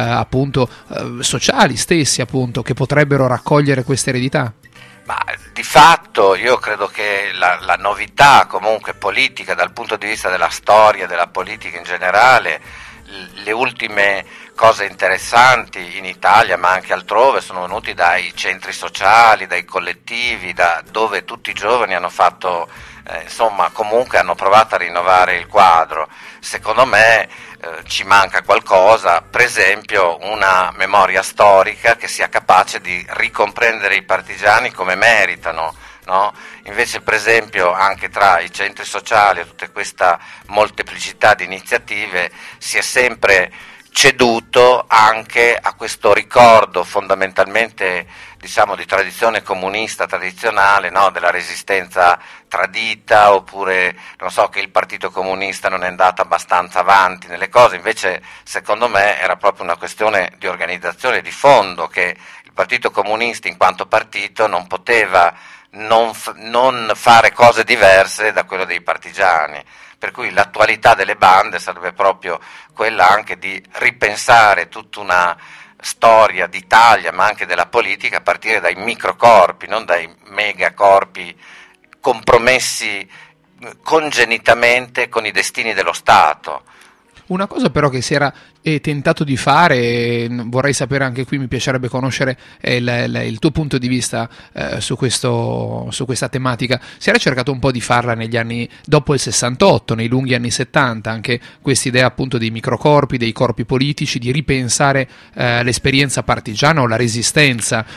sociali stessi appunto che potrebbero raccogliere questa eredità? Ma di fatto io credo che la novità comunque politica dal punto di vista della storia, della politica in generale, le ultime cose interessanti in Italia ma anche altrove sono venuti dai centri sociali, dai collettivi, da dove tutti i giovani hanno fatto, insomma comunque hanno provato a rinnovare il quadro. Secondo me ci manca qualcosa, per esempio una memoria storica che sia capace di ricomprendere i partigiani come meritano, no? Invece per esempio anche tra i centri sociali e tutta questa molteplicità di iniziative si è sempre ceduto anche a questo ricordo fondamentalmente, diciamo, di tradizione comunista tradizionale, no? Della resistenza tradita, oppure non so, che il Partito Comunista non è andato abbastanza avanti nelle cose. Invece secondo me era proprio una questione di organizzazione di fondo, che il Partito Comunista in quanto partito non poteva non fare cose diverse da quello dei partigiani, per cui l'attualità delle bande sarebbe proprio quella anche di ripensare tutta una storia d'Italia ma anche della politica a partire dai microcorpi, non dai megacorpi compromessi congenitamente con i destini dello Stato. Una cosa però che si era tentato di fare, vorrei sapere anche qui, mi piacerebbe conoscere il tuo punto di vista su questa tematica. Si era cercato un po' di farla negli anni dopo il 68, nei lunghi anni 70, anche questa idea appunto dei microcorpi, dei corpi politici, di ripensare l'esperienza partigiana o la resistenza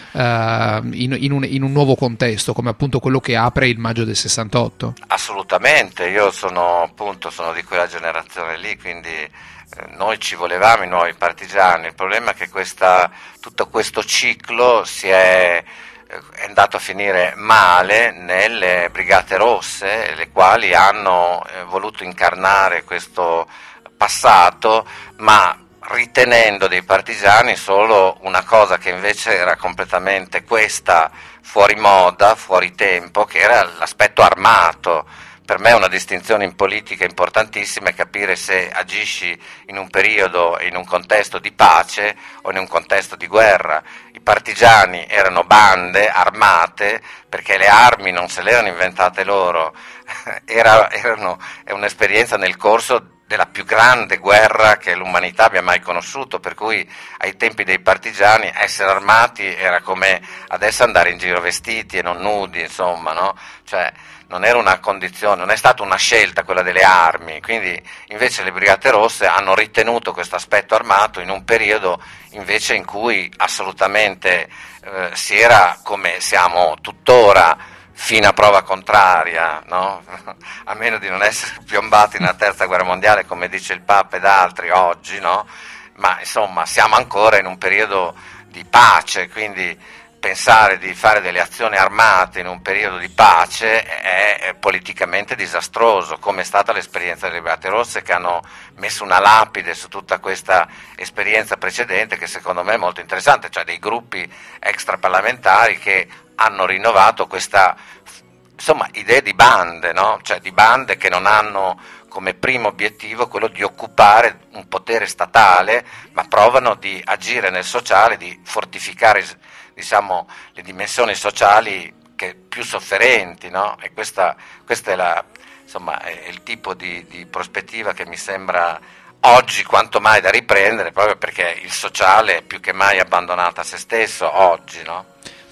in un nuovo contesto, come appunto quello che apre il maggio del 68. Assolutamente, io sono di quella generazione lì, quindi noi ci volevamo i nuovi partigiani. Il problema è che tutto questo ciclo è andato a finire male nelle Brigate Rosse, le quali hanno voluto incarnare questo passato, ma ritenendo dei partigiani solo una cosa che invece era completamente questa, fuori moda, fuori tempo, che era l'aspetto armato. Per me una distinzione in politica importantissima è capire se agisci in un periodo e in un contesto di pace o in un contesto di guerra. I partigiani erano bande armate perché le armi non se le erano inventate loro, è un'esperienza nel corso della più grande guerra che l'umanità abbia mai conosciuto, per cui ai tempi dei partigiani essere armati era come adesso andare in giro vestiti e non nudi, insomma, no? Cioè non era una condizione, non è stata una scelta quella delle armi, quindi invece le Brigate Rosse hanno ritenuto questo aspetto armato in un periodo invece in cui assolutamente si era, come siamo tuttora, fino a prova contraria, no? A meno di non essere piombati nella terza guerra mondiale, come dice il Papa ed altri oggi, no? Ma insomma siamo ancora in un periodo di pace, quindi pensare di fare delle azioni armate in un periodo di pace è politicamente disastroso, come è stata l'esperienza delle Brigate Rosse, che hanno messo una lapide su tutta questa esperienza precedente, che secondo me è molto interessante, cioè dei gruppi extraparlamentari che hanno rinnovato questa, insomma, idea di bande, no? Cioè di bande che non hanno come primo obiettivo quello di occupare un potere statale, ma provano di agire nel sociale, di fortificare, diciamo, le dimensioni sociali più sofferenti, no? E questa è è il tipo di prospettiva che mi sembra oggi quanto mai da riprendere, proprio perché il sociale è più che mai abbandonato a se stesso oggi, no?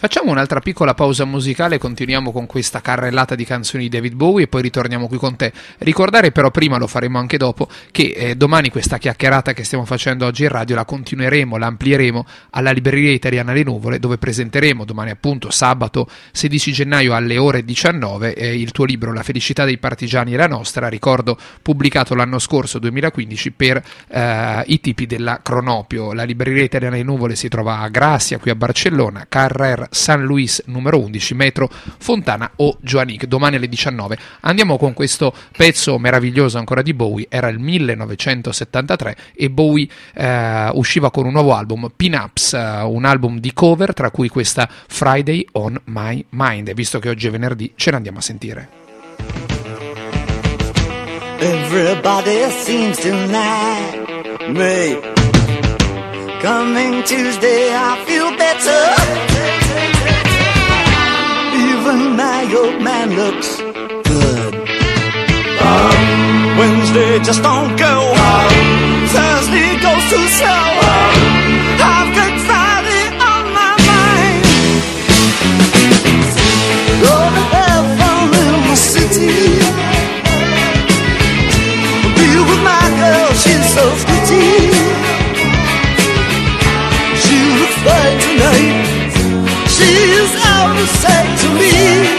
Facciamo un'altra piccola pausa musicale, continuiamo con questa carrellata di canzoni di David Bowie e poi ritorniamo qui con te. Ricordare però prima, lo faremo anche dopo, che domani questa chiacchierata che stiamo facendo oggi in radio la continueremo, la amplieremo alla Libreria Italiana Le Nuvole, dove presenteremo domani appunto sabato 16 gennaio alle ore 19 il tuo libro La felicità dei partigiani e la nostra, ricordo pubblicato l'anno scorso 2015 per i tipi della Cronopio. La Libreria Italiana Le Nuvole si trova a Gracia, qui a Barcellona, Carrer San Luis numero 11, metro Fontana o Joanic, domani alle 19. Andiamo con questo pezzo meraviglioso ancora di Bowie, era il 1973 e Bowie usciva con un nuovo album, Pin-Ups, un album di cover tra cui questa Friday on My Mind, e visto che oggi è venerdì ce l'andiamo a sentire. Everybody seems to like me. Coming Tuesday I feel better. Even my old man looks good. Wednesday just don't go. Thursday goes too slow. I've got Friday on my mind. Gonna have fun in the city. Be with my girl, she's so pretty. She looks fine tonight. She's out to say to me.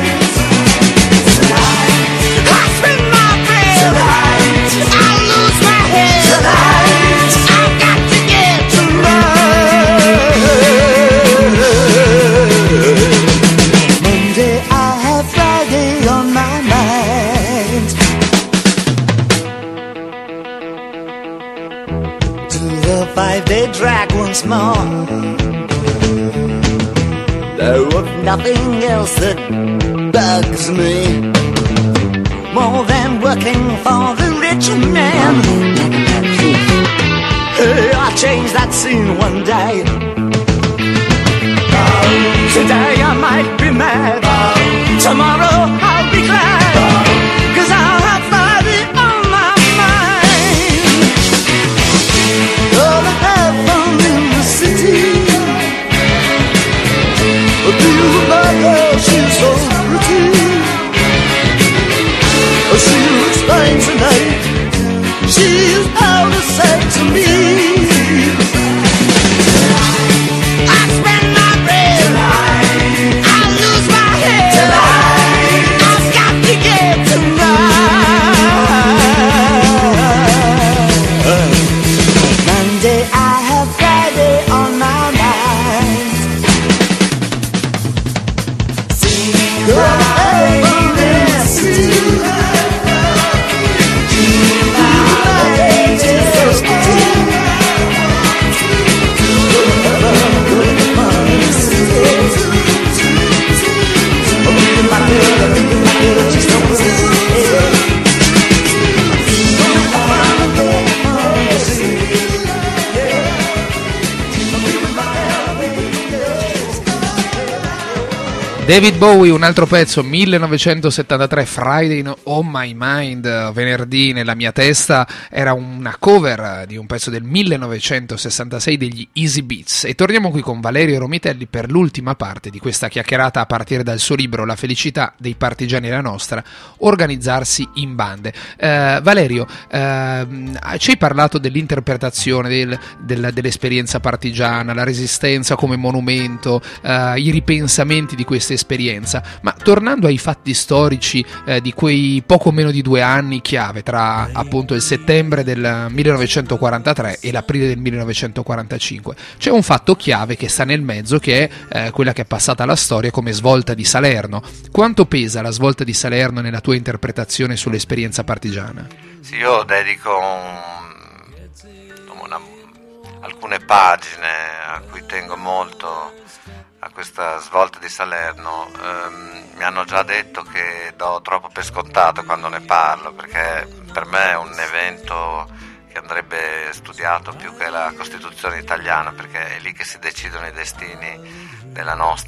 I spend my bread tonight. I lose my head tonight. I've got to get tonight. Monday I have Friday on my mind. To the 5-day drag once more. There was nothing else that bugs me more than working for the rich man. Hey, I changed that scene one day. Today I might be mad. Tomorrow I'll be glad. 'Cause I'll have Friday on my mind. Gonna have fun in the city. My girl, she's so pretty. She looks fine tonight. She's out to say to me. I spend my bread tonight. I lose my head tonight. I've got to get tonight. Monday I have Friday on my mind. David Bowie, un altro pezzo, 1973, Friday on My Mind, venerdì nella mia testa, era una cover di un pezzo del 1966 degli Easy Beats. E torniamo qui con Valerio Romitelli per l'ultima parte di questa chiacchierata a partire dal suo libro La felicità dei partigiani e la nostra, organizzarsi in bande. Valerio, ci hai parlato dell'interpretazione dell'esperienza partigiana, la resistenza come monumento, i ripensamenti di questa esperienza, ma tornando ai fatti storici di quei poco meno di 2 anni chiave tra appunto il settembre del 1943 e l'aprile del 1945, c'è un fatto chiave che sta nel mezzo, che è quella che è passata alla storia come svolta di Salerno. Quanto pesa la svolta di Salerno nella tua interpretazione sull'esperienza partigiana? Sì, io dedico alcune pagine a cui tengo molto a questa svolta di Salerno. Mi hanno già detto che do troppo per scontato quando ne parlo, perché per me è un evento che andrebbe studiato più che la Costituzione italiana, perché è lì che si decidono i destini del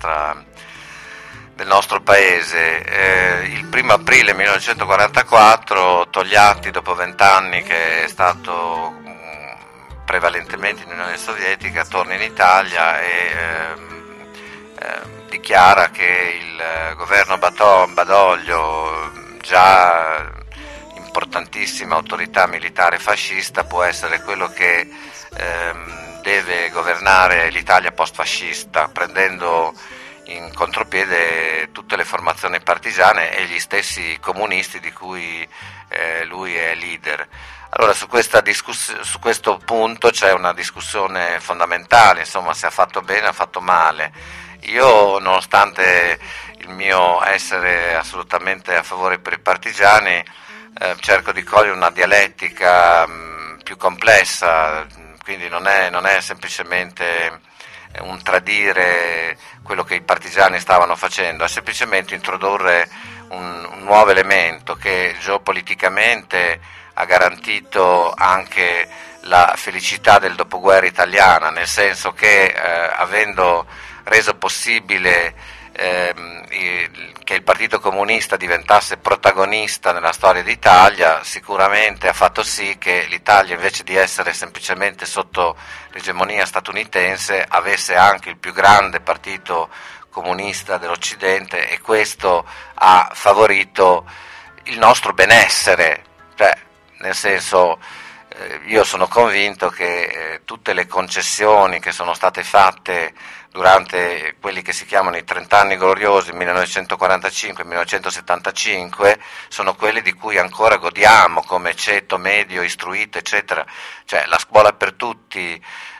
nostro paese. Il 1 aprile 1944 Togliatti, dopo 20 anni che è stato prevalentemente in Unione Sovietica, torna in Italia e dichiara che il governo Badoglio, già importantissima autorità militare fascista, può essere quello che deve governare l'Italia post-fascista, prendendo in contropiede tutte le formazioni partigiane e gli stessi comunisti di cui lui è leader. Allora su questo punto c'è una discussione fondamentale, insomma, se ha fatto bene o ha fatto male. Io, nonostante il mio essere assolutamente a favore per i partigiani, cerco di cogliere una dialettica più complessa, quindi non è semplicemente un tradire quello che i partigiani stavano facendo, è semplicemente introdurre un nuovo elemento che geopoliticamente ha garantito anche la felicità del dopoguerra italiana, nel senso che avendo reso possibile che il Partito Comunista diventasse protagonista nella storia d'Italia, sicuramente ha fatto sì che l'Italia, invece di essere semplicemente sotto l'egemonia statunitense, avesse anche il più grande partito comunista dell'Occidente, e questo ha favorito il nostro benessere, cioè, nel senso, io sono convinto che tutte le concessioni che sono state fatte durante quelli che si chiamano i 30 anni gloriosi, 1945-1975, sono quelli di cui ancora godiamo come ceto medio, istruito, eccetera. Cioè la scuola per tutti,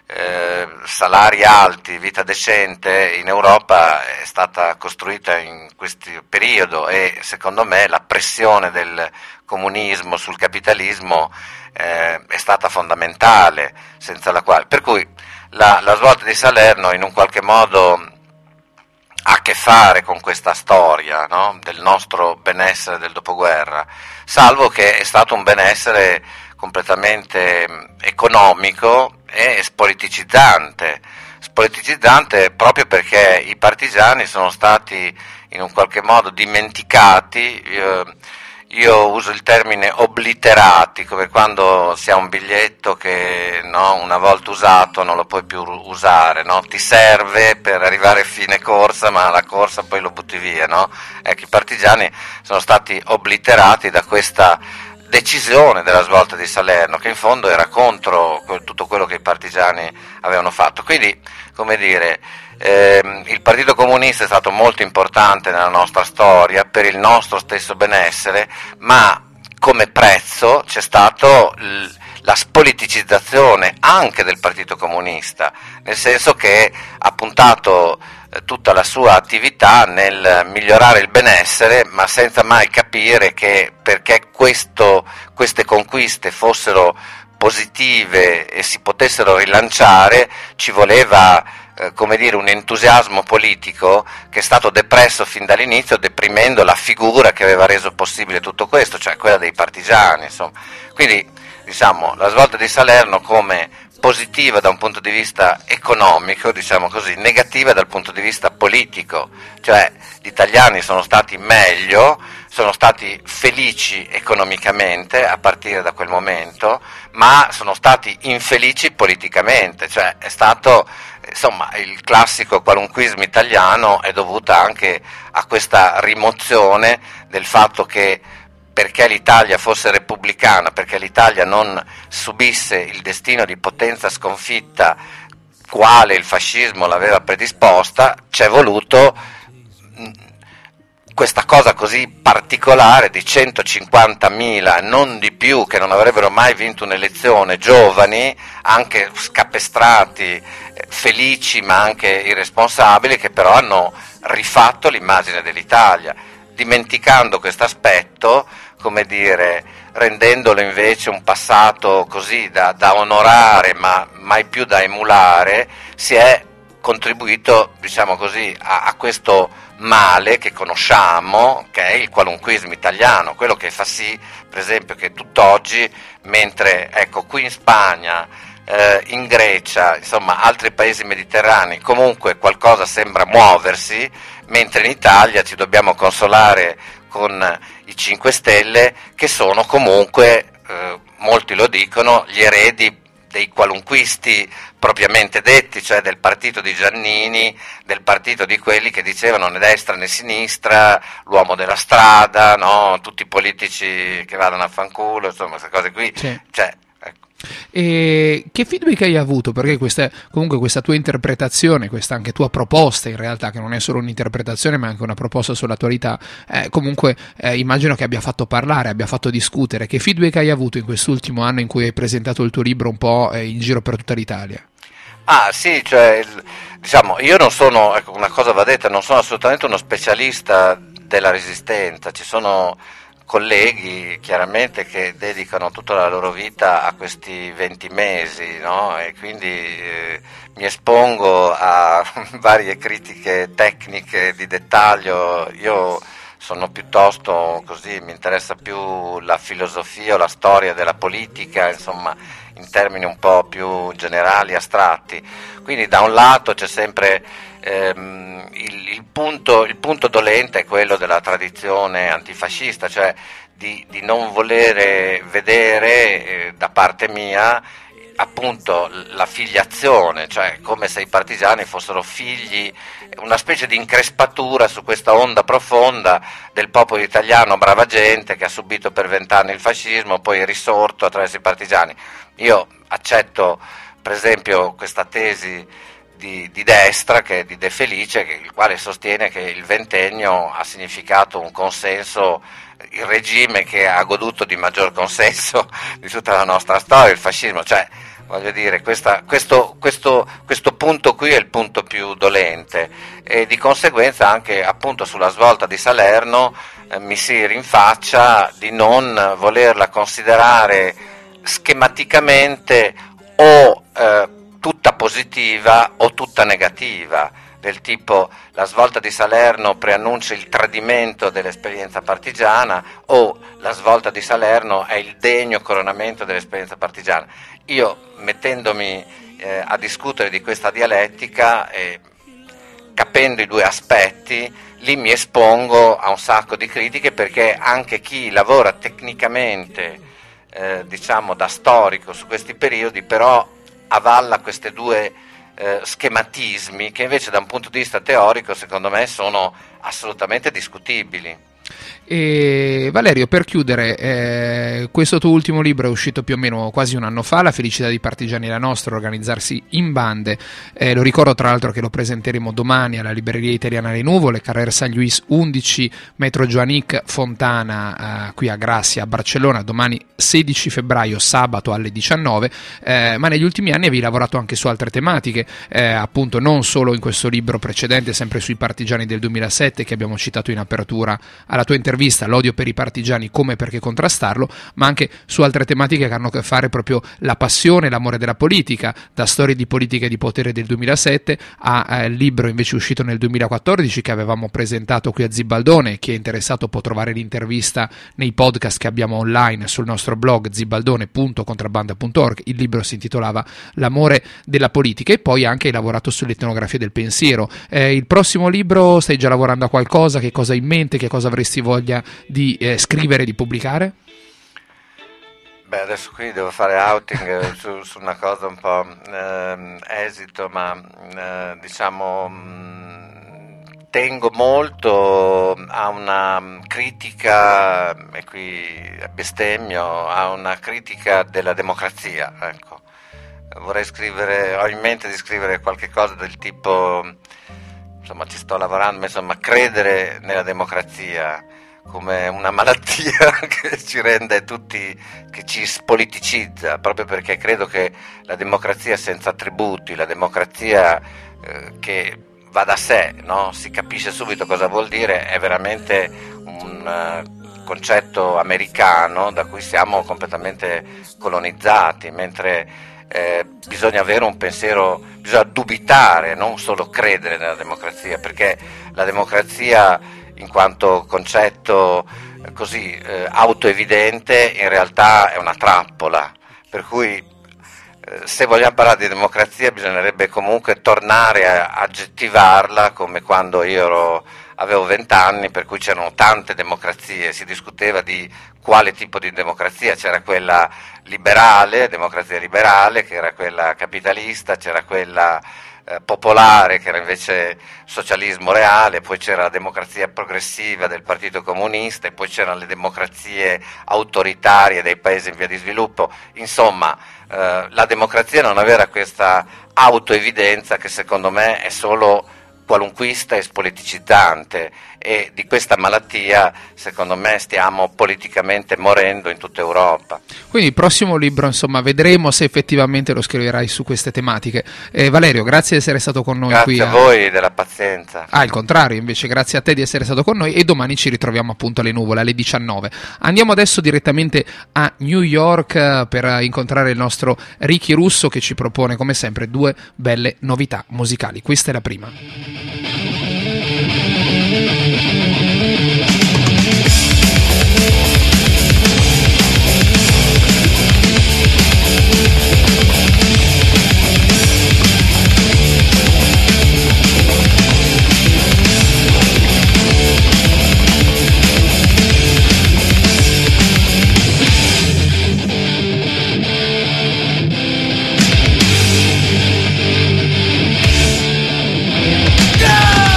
salari alti, vita decente in Europa è stata costruita in questo periodo, e secondo me la pressione del comunismo sul capitalismo è stata fondamentale, senza la quale, per cui la svolta di Salerno in un qualche modo ha a che fare con questa storia, no? Del nostro benessere del dopoguerra, salvo che è stato un benessere completamente economico e spoliticizzante proprio perché i partigiani sono stati in un qualche modo dimenticati. Io uso il termine obliterati, come quando si ha un biglietto che, no, una volta usato non lo puoi più usare, no? Ti serve per arrivare a fine corsa, ma la corsa poi lo butti via, no? Ecco, i partigiani sono stati obliterati da questa decisione della svolta di Salerno, che in fondo era contro tutto quello che i partigiani avevano fatto. Quindi, come dire, il Partito Comunista è stato molto importante nella nostra storia per il nostro stesso benessere, ma come prezzo c'è stato la spoliticizzazione anche del Partito Comunista, nel senso che ha puntato tutta la sua attività nel migliorare il benessere, ma senza mai capire che perché queste conquiste fossero positive e si potessero rilanciare ci voleva come dire, un entusiasmo politico che è stato depresso fin dall'inizio, deprimendo la figura che aveva reso possibile tutto questo, cioè quella dei partigiani, insomma. Quindi, diciamo, la svolta di Salerno come positiva da un punto di vista economico, diciamo così, negativa dal punto di vista politico, cioè gli italiani sono stati meglio, sono stati felici economicamente a partire da quel momento, ma sono stati infelici politicamente, cioè è stato, insomma, il classico qualunquismo italiano è dovuta anche a questa rimozione del fatto che perché l'Italia fosse repubblicana, perché l'Italia non subisse il destino di potenza sconfitta quale il fascismo l'aveva predisposta, c'è voluto questa cosa così particolare di 150.000, non di più, che non avrebbero mai vinto un'elezione, giovani, anche scapestrati, felici ma anche irresponsabili, che però hanno rifatto l'immagine dell'Italia, dimenticando questo aspetto, come dire, rendendolo invece un passato così da onorare ma mai più da emulare. Si è contribuito, diciamo così, a questo male che conosciamo, che è il qualunquismo italiano, quello che fa sì, per esempio, che tutt'oggi, mentre ecco qui in Spagna, in Grecia, insomma altri paesi mediterranei, comunque qualcosa sembra muoversi, mentre in Italia ci dobbiamo consolare con i 5 Stelle, che sono comunque, molti lo dicono, gli eredi dei qualunquisti propriamente detti, cioè del partito di Giannini, del partito di quelli che dicevano né destra né sinistra, l'uomo della strada, no? Tutti i politici che vadano a fanculo, insomma, queste cose qui. Sì. Cioè, ecco. E che feedback hai avuto? Perché comunque questa tua interpretazione, questa anche tua proposta in realtà, che non è solo un'interpretazione ma anche una proposta sull'attualità, comunque immagino che abbia fatto parlare, abbia fatto discutere. Che feedback hai avuto in quest'ultimo anno in cui hai presentato il tuo libro un po' in giro per tutta l'Italia? Ah sì, cioè, diciamo, io non sono, ecco, una cosa va detta, non sono assolutamente uno specialista della Resistenza, ci sono colleghi chiaramente che dedicano tutta la loro vita a questi 20 mesi, no? E quindi mi espongo a varie critiche tecniche di dettaglio. Io sono piuttosto così, mi interessa più la filosofia o la storia della politica, insomma, in termini un po' più generali, astratti. Quindi da un lato c'è sempre il punto dolente è quello della tradizione antifascista, cioè di non volere vedere da parte mia appunto la filiazione, cioè come se i partigiani fossero figli, una specie di increspatura su questa onda profonda del popolo italiano, brava gente che ha subito per 20 anni il fascismo, poi è risorto attraverso i partigiani. Io accetto per esempio questa tesi di destra, che è di De Felice, il quale sostiene che il ventennio ha significato un consenso, il regime che ha goduto di maggior consenso di tutta la nostra storia, il fascismo, cioè voglio dire, questo punto qui è il punto più dolente, e di conseguenza anche appunto sulla svolta di Salerno mi si rinfaccia di non volerla considerare schematicamente o tutta positiva o tutta negativa, del tipo la svolta di Salerno preannuncia il tradimento dell'esperienza partigiana o la svolta di Salerno è il degno coronamento dell'esperienza partigiana. Io, mettendomi a discutere di questa dialettica, capendo i due aspetti, lì mi espongo a un sacco di critiche, perché anche chi lavora tecnicamente, diciamo da storico su questi periodi, però avalla queste due schematismi che invece da un punto di vista teorico secondo me sono assolutamente discutibili. E Valerio, per chiudere, questo tuo ultimo libro è uscito più o meno quasi un anno fa, La felicità dei partigiani la nostra, organizzarsi in bande. Lo ricordo tra l'altro che lo presenteremo domani alla Libreria Italiana Le Nuvole, Carrer San Luis 11, metro Joanic Fontana, qui a Grassia, a Barcellona, domani 16 febbraio, sabato alle 19, ma negli ultimi anni avevi lavorato anche su altre tematiche, appunto non solo in questo libro precedente, sempre sui partigiani del 2007 che abbiamo citato in apertura alla tua intervista, L'odio per i partigiani, come e perché contrastarlo, ma anche su altre tematiche che hanno a che fare proprio la passione, l'amore della politica, da Storie di politica e di potere del 2007 a libro invece uscito nel 2014 che avevamo presentato qui a Zibaldone. Chi è interessato può trovare l'intervista nei podcast che abbiamo online sul nostro blog zibaldone.contrabbanda.org. Il libro si intitolava L'amore della politica, e poi anche hai lavorato sull'etnografia del pensiero. Il prossimo libro, stai già lavorando a qualcosa? Che cosa hai in mente? Che cosa avresti voglia di scrivere, di pubblicare? Beh, adesso qui devo fare outing su una cosa un po' esito, ma diciamo tengo molto a una critica, e qui bestemmio, a una critica della democrazia, ecco. Vorrei scrivere, ho in mente di scrivere qualche cosa del tipo, insomma ci sto lavorando, ma insomma credere nella democrazia come una malattia che ci rende tutti, che ci spoliticizza, proprio perché credo che la democrazia senza attributi, la democrazia che va da sé, no? Si capisce subito cosa vuol dire, è veramente un concetto americano da cui siamo completamente colonizzati, mentre bisogna avere un pensiero, bisogna dubitare, non solo credere nella democrazia, perché la democrazia in quanto concetto così autoevidente in realtà è una trappola, per cui se vogliamo parlare di democrazia bisognerebbe comunque tornare a aggettivarla come quando io ero avevo 20 anni, per cui c'erano tante democrazie, si discuteva di quale tipo di democrazia, c'era quella liberale, democrazia liberale, che era quella capitalista, c'era quella popolare, che era invece socialismo reale, poi c'era la democrazia progressiva del Partito Comunista e poi c'erano le democrazie autoritarie dei paesi in via di sviluppo. Insomma, la democrazia non aveva questa autoevidenza che secondo me è solo qualunquista e spoliticitante, e di questa malattia secondo me stiamo politicamente morendo in tutta Europa. Quindi il prossimo libro, insomma, vedremo se effettivamente lo scriverai su queste tematiche. Valerio, grazie di essere stato con noi. Grazie qui a voi della pazienza. il contrario, invece, grazie a te di essere stato con noi, e domani ci ritroviamo appunto alle nuvole alle 19. Andiamo adesso direttamente a New York per incontrare il nostro Ricky Russo, che ci propone come sempre 2 belle novità musicali. Questa è la prima. Yeah!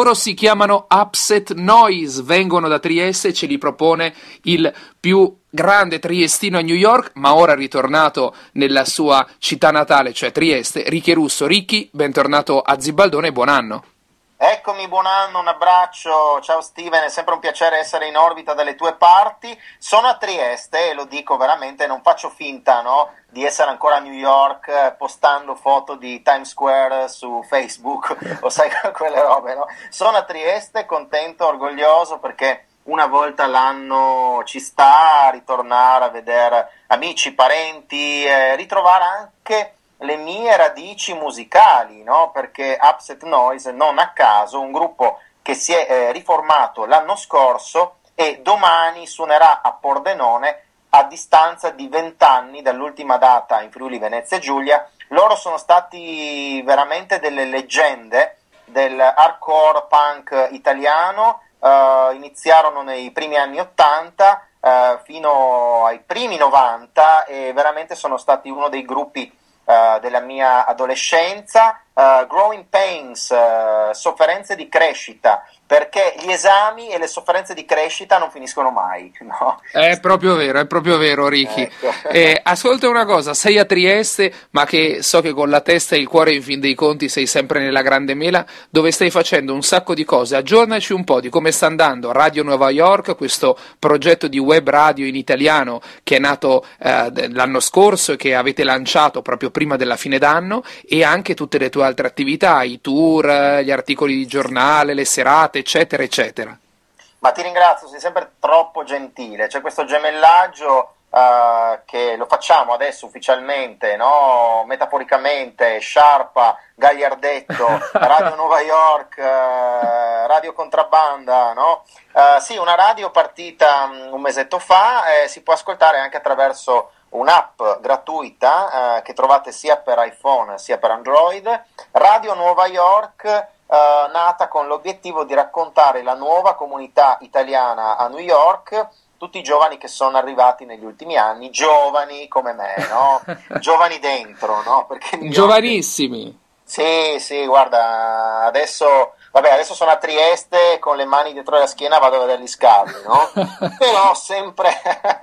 Loro si chiamano Upset Noise, vengono da Trieste e ce li propone il più grande triestino a New York, ma ora ritornato nella sua città natale, cioè Trieste, Ricky Russo. Ricky, bentornato a Zibaldone e buon anno. Eccomi, buon anno, un abbraccio, ciao Steven, è sempre un piacere essere in orbita dalle tue parti. Sono a Trieste e lo dico veramente, non faccio finta, no, di essere ancora a New York postando foto di Times Square su Facebook o sai quelle robe, no? Sono a Trieste, contento, orgoglioso perché una volta l'anno ci sta a ritornare a vedere amici, parenti, ritrovare anche le mie radici musicali, no? Perché Upset Noise, non a caso, un gruppo che si è riformato l'anno scorso e domani suonerà a Pordenone a distanza di 20 anni dall'ultima data in Friuli Venezia Giulia. Loro sono stati veramente delle leggende del hardcore punk italiano, iniziarono nei primi anni 80 fino ai primi 90 e veramente sono stati uno dei gruppi della mia adolescenza. Growing Pains, sofferenze di crescita, perché gli esami e le sofferenze di crescita non finiscono mai, no? È proprio vero, Ricky. Ecco. Ascolta una cosa, sei a Trieste, ma che so che con la testa e il cuore in fin dei conti sei sempre nella Grande Mela, dove stai facendo un sacco di cose. Aggiornaci un po' di come sta andando Radio Nuova York, questo progetto di web radio in italiano che è nato l'anno scorso e che avete lanciato proprio prima della fine d'anno, e anche tutte le tue altre attività, i tour, gli articoli di giornale, le serate, eccetera, eccetera. Ma ti ringrazio, sei sempre troppo gentile. C'è questo gemellaggio che lo facciamo adesso ufficialmente, no? Metaforicamente, Sciarpa, Gagliardetto, Radio Nuova York, Radio Contrabbanda, no? Sì, una radio partita un mesetto fa, si può ascoltare anche attraverso un'app gratuita che trovate sia per iPhone sia per Android. Radio Nuova York, nata con l'obiettivo di raccontare la nuova comunità italiana a New York, tutti i giovani che sono arrivati negli ultimi anni, giovani come me, no? Giovani dentro, no? Perché Giovanissimi. Sì, guarda, adesso sono a Trieste con le mani dietro la schiena, vado a vedere gli scavi, no? Però sempre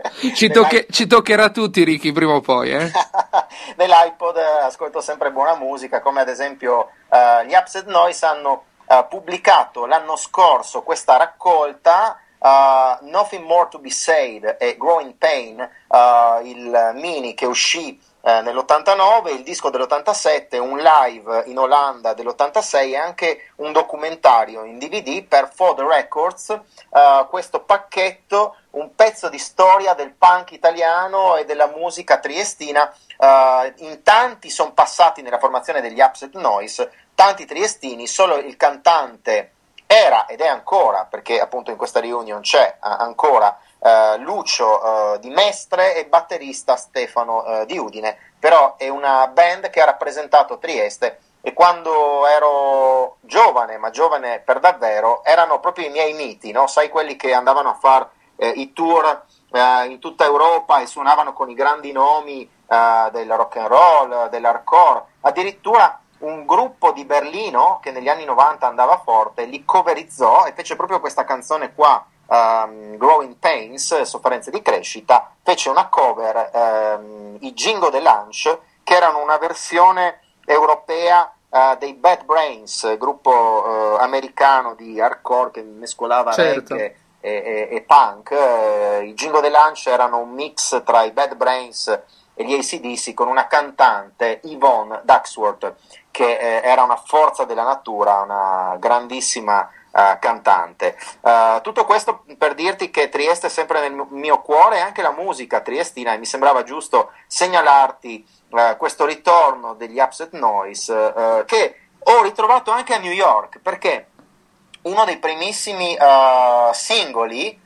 ci toccherà a tutti, Ricky, prima o poi, nell'iPod ascolto sempre buona musica, come ad esempio gli Upset Noise hanno pubblicato l'anno scorso questa raccolta Nothing More to Be Said e Growing Pain, il mini che uscì nell'89, il disco dell'87, un live in Olanda dell'86 e anche un documentario in DVD per For the Records. Questo pacchetto, un pezzo di storia del punk italiano e della musica triestina. In tanti sono passati nella formazione degli Upset Noise, tanti triestini, solo il cantante era ed è ancora, perché appunto in questa reunion c'è ancora Lucio Di Mestre e batterista Stefano Di Udine, però è una band che ha rappresentato Trieste e quando ero giovane, ma giovane per davvero, erano proprio i miei miti, no? Sai, quelli che andavano a fare i tour in tutta Europa e suonavano con i grandi nomi del rock and roll, dell'hardcore, addirittura un gruppo di Berlino che negli anni 90 andava forte li coverizzò e fece proprio questa canzone qua, Growing Pains, sofferenze di crescita, fece una cover, i Jingo de Lunch, che erano una versione europea dei Bad Brains, gruppo americano di hardcore che mescolava reggae e punk. I Jingo de Lunch erano un mix tra i Bad Brains e gli AC/DC con una cantante, Yvonne Duxworth, che era una forza della natura, una grandissima cantante. Tutto questo per dirti che Trieste è sempre nel mio cuore e anche la musica triestina, e mi sembrava giusto segnalarti questo ritorno degli Upset Noise che ho ritrovato anche a New York, perché uno dei primissimi singoli,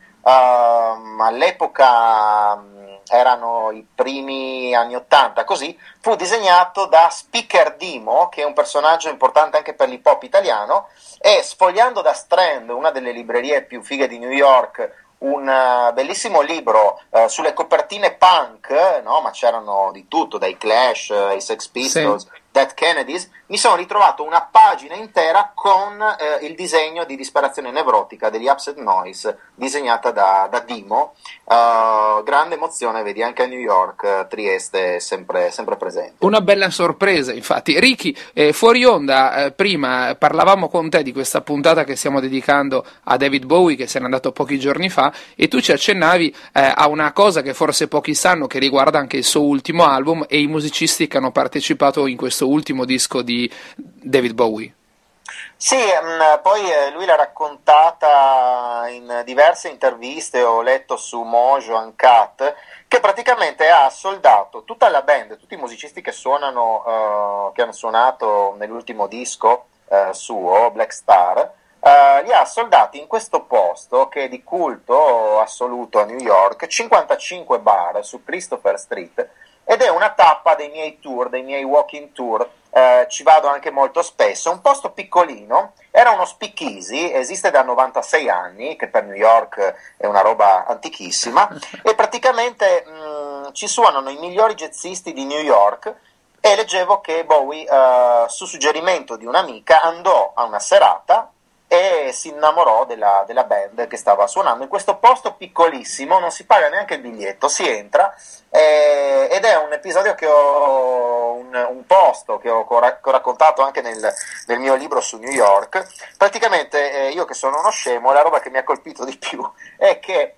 all'epoca erano i primi anni 80, così, fu disegnato da Speaker Dimo, che è un personaggio importante anche per l'hip hop italiano, e sfogliando da Strand, una delle librerie più fighe di New York, un bellissimo libro sulle copertine punk, no? Ma c'erano di tutto, dai Clash ai Sex Pistols, Dead Kennedys, mi sono ritrovato una pagina intera con il disegno di Disperazione nevrotica degli Upset Noise, disegnata da Dimo. Grande emozione, vedi, anche a New York, Trieste è sempre presente. Una bella sorpresa, infatti. Ricky, fuori onda, prima parlavamo con te di questa puntata che stiamo dedicando a David Bowie, che se n'è andato pochi giorni fa, e tu ci accennavi a una cosa che forse pochi sanno, che riguarda anche il suo ultimo album e i musicisti che hanno partecipato in questo ultimo disco di David Bowie. Sì, poi lui l'ha raccontata in diverse interviste, ho letto su Mojo Uncut, che praticamente ha soldato tutta la band, tutti i musicisti che suonano, che hanno suonato nell'ultimo disco suo, Black Star, li ha soldati in questo posto che è di culto assoluto a New York, 55 bar su Christopher Street, ed è una tappa dei miei tour, dei miei walking tour. Ci vado anche molto spesso. Un posto piccolino, era uno speakeasy, esiste da 96 anni, che per New York è una roba antichissima, e praticamente ci suonano i migliori jazzisti di New York, e leggevo che Bowie, su suggerimento di un'amica, andò a una serata e si innamorò della band che stava suonando in questo posto piccolissimo, non si paga neanche il biglietto, si entra, ed è un episodio che ho, un posto che ho raccontato anche nel mio libro su New York. Praticamente io che sono uno scemo, la roba che mi ha colpito di più è che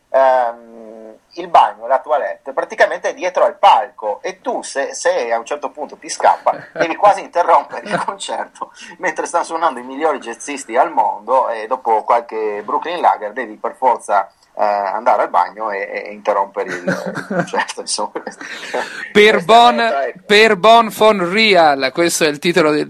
il bagno, la toilette, praticamente è dietro al palco, e tu se a un certo punto ti scappa devi quasi interrompere il concerto mentre stanno suonando i migliori jazzisti al mondo, e dopo qualche Brooklyn Lager devi per forza andare al bagno e interrompere il concerto, insomma. Per Bon von Real, questo è il titolo del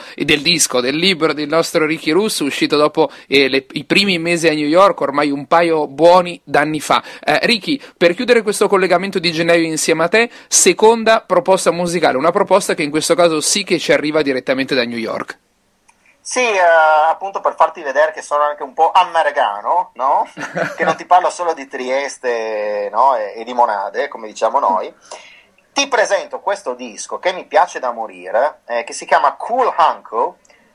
del libro del nostro Ricky Russo, uscito dopo i primi mesi a New York, ormai un paio buoni d'anni fa. Ricky, per chiudere questo collegamento di gennaio insieme a te, seconda proposta musicale, una proposta che in questo caso sì che ci arriva direttamente da New York. Sì, appunto per farti vedere che sono anche un po' americano, no? Che non ti parlo solo di Trieste, no? e di monade, come diciamo noi. Ti presento questo disco che mi piace da morire, che si chiama Cool Uncle,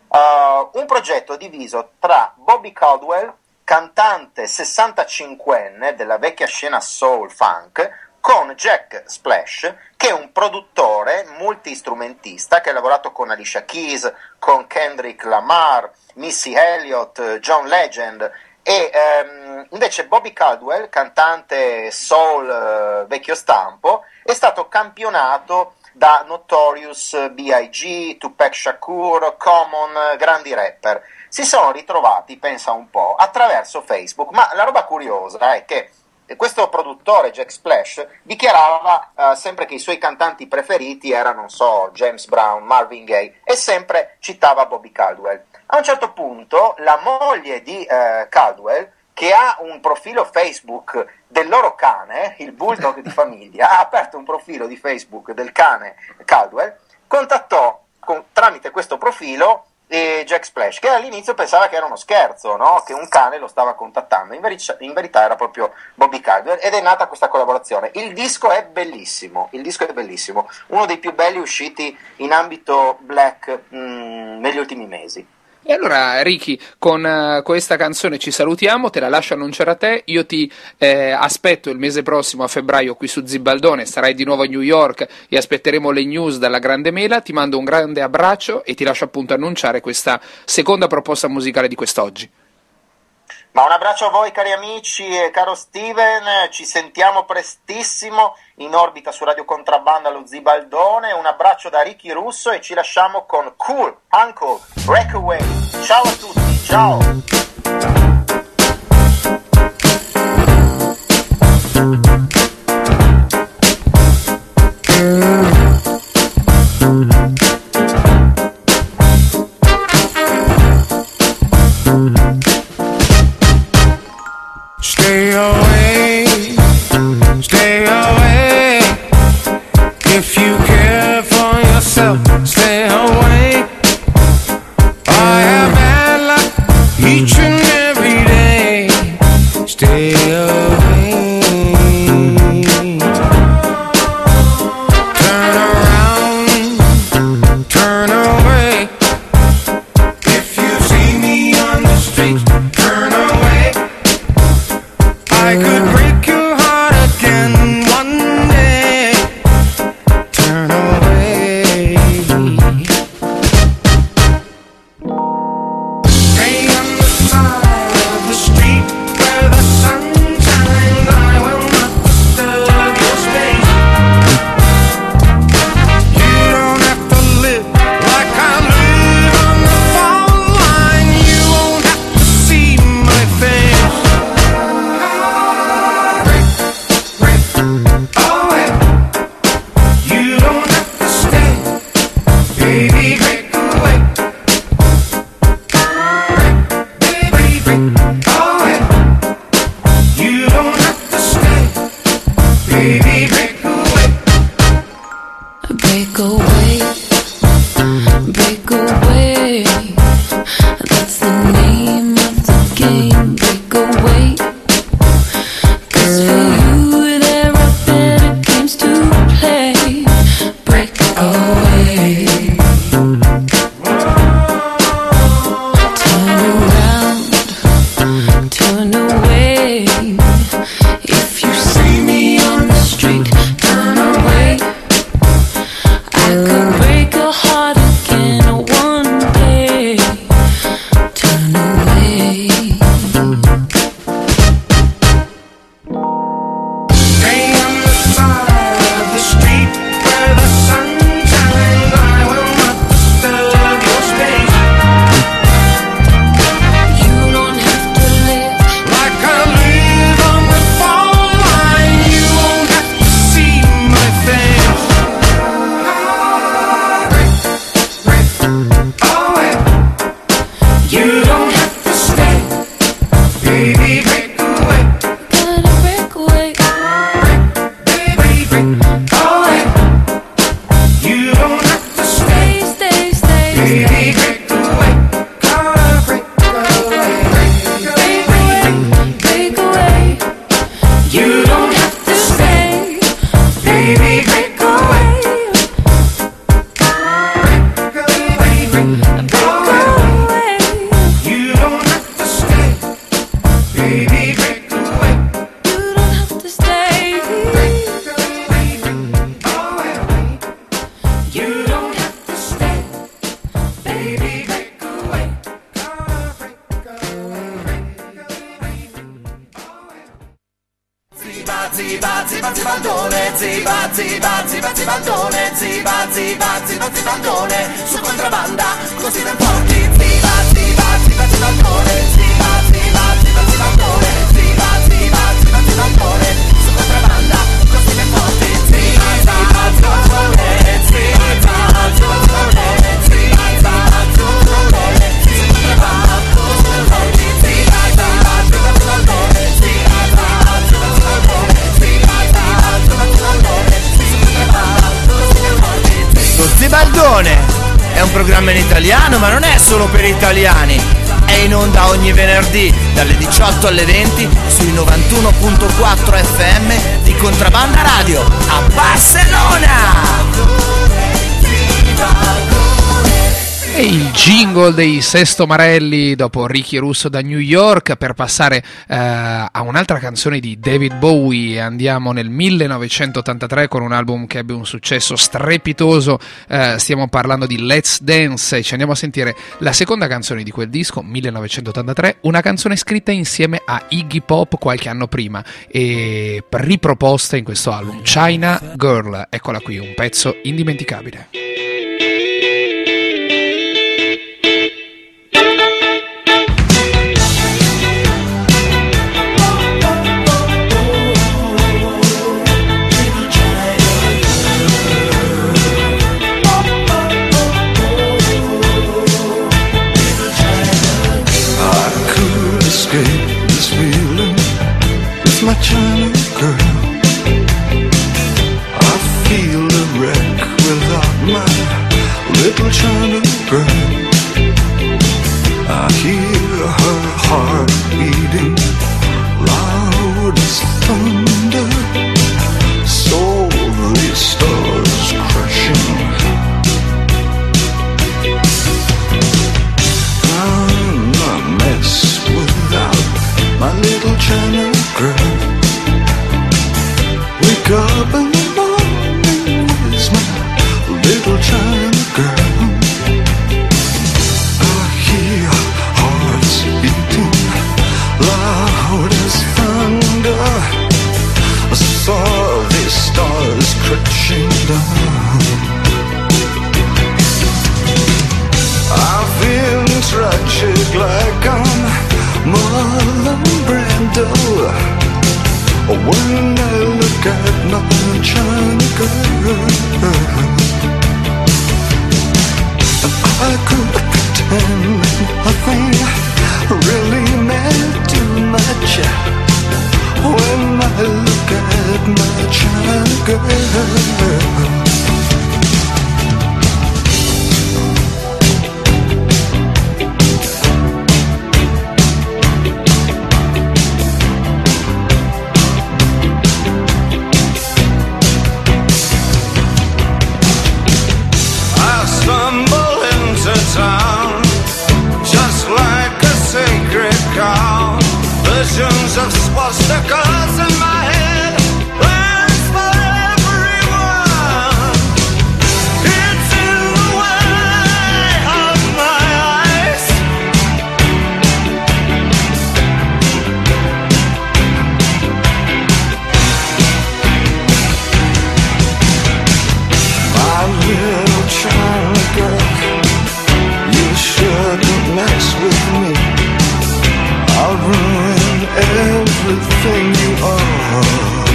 un progetto diviso tra Bobby Caldwell, cantante 65enne della vecchia scena soul funk, con Jack Splash, che è un produttore multistrumentista che ha lavorato con Alicia Keys, con Kendrick Lamar, Missy Elliott, John Legend, e invece Bobby Caldwell, cantante soul vecchio stampo, è stato campionato da Notorious B.I.G., Tupac Shakur, Common, grandi rapper. Si sono ritrovati, pensa un po', attraverso Facebook, ma la roba curiosa è che questo produttore, Jack Splash, dichiarava sempre che i suoi cantanti preferiti erano, non so, James Brown, Marvin Gaye, e sempre citava Bobby Caldwell. A un certo punto la moglie di Caldwell, che ha un profilo Facebook del loro cane, il bulldog di famiglia, ha aperto un profilo di Facebook del cane Caldwell, contattò tramite questo profilo Jack Splash, che all'inizio pensava che era uno scherzo, no? Che un cane lo stava contattando, in verità era proprio Bobby Caldwell, ed è nata questa collaborazione. Il disco è bellissimo, uno dei più belli usciti in ambito black negli ultimi mesi. E allora Ricky, con questa canzone ci salutiamo, te la lascio annunciare a te, io ti aspetto il mese prossimo a febbraio qui su Zibaldone, sarai di nuovo a New York e aspetteremo le news dalla Grande Mela, ti mando un grande abbraccio e ti lascio appunto annunciare questa seconda proposta musicale di quest'oggi. Ma un abbraccio a voi cari amici e caro Steven, ci sentiamo prestissimo in orbita su Radio Contrabbanda allo Zibaldone, un abbraccio da Ricky Russo e ci lasciamo con Cool Uncle Breakaway. Ciao a tutti, ciao! Stay away, if you care for yourself, stay away. I have bad luck each and every day, stay away. Turn around, turn I could break your heart again one day. Turn away. Stay on the side of the street where the sun shines. I will not disturb your space. You don't have to live like I live on the phone line. You won't have to see my face. Break away. You don't have to stay, baby. Break away. Baby, break away. You don't have to stay, baby. Break away. Break away, break away. That's the name of the game. Break away. 'Cause for you there are better games to play. Break away. Turn around, turn away. If you see me on the street, turn away. I could break a heart again one day. Turn away. Stay on the side of the street where the sun shines. I will not disturb your space. You don't have to live Like I live on the phone line. You won't have to see my face. Break away. You don't have to stay, baby. Break away. gotta break away. Baby, break away. You don't have to stay, Stay, stay, baby. stay. Break away. Gotta break away. Break away. You don't have to stay, baby. Break away. You don't have to stay, baby. Break away. You don't have to stay. You don't have to stay, baby. Break away. Ziba, ziba, ziba, zibaldone, ziba, ziba, ziba, zibaldone, ziba, ziba, ziba, zibaldone, su contrabbanda, così ben forti, ziba, ziba, ziba, zibaldone, ziba, ziba, ziba, zibaldone, ziba, ziba, ziba, zibaldone, su contrabbanda, così ben forti, ziba, ziba, zibaldone, ziba, ziba, zibaldone, ziba, ziba, zibaldone, su contrabbanda, così ben forti, ziba, ziba, ziba, zibaldone, ziba, Lo Zibaldone è un programma in italiano, ma non è solo per italiani. È in onda ogni venerdì dalle 18 alle 20 sui 91.4 FM di Contrabbanda Radio a Barcellona. E il jingle dei Sesto Marelli dopo Ricky Russo da New York per passare a un'altra canzone di David Bowie. Andiamo nel 1983 con un album che ebbe un successo strepitoso, stiamo parlando di Let's Dance e ci andiamo a sentire la seconda canzone di quel disco, 1983, una canzone scritta insieme a Iggy Pop qualche anno prima e riproposta in questo album, China Girl. Eccola qui, un pezzo indimenticabile. This feeling with my China girl. I feel a wreck without my little China girl. I hear her heart beating loud as thunder. Slowly stars crashing. I'm a mess without my little China girl. when I look at my China girl. I could pretend nothing really meant too much when I look at my China girl. Town, just like a sacred cow. Visions of swastikas in my head, plans for everyone. It's in the way of my eyes. My little China girl, shouldn't mess with me. I'll ruin everything you are.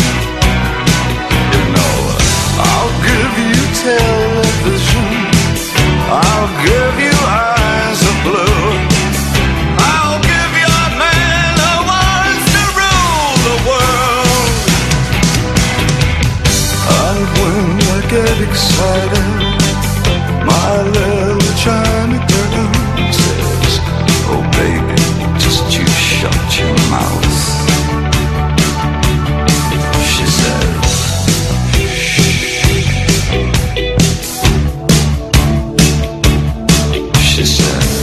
You know, I'll give you television, I'll give you eyes of blue, I'll give you a man who wants to rule the world. And when I get excited, my little China girl says, oh baby, just you shut your mouth. She says, she says,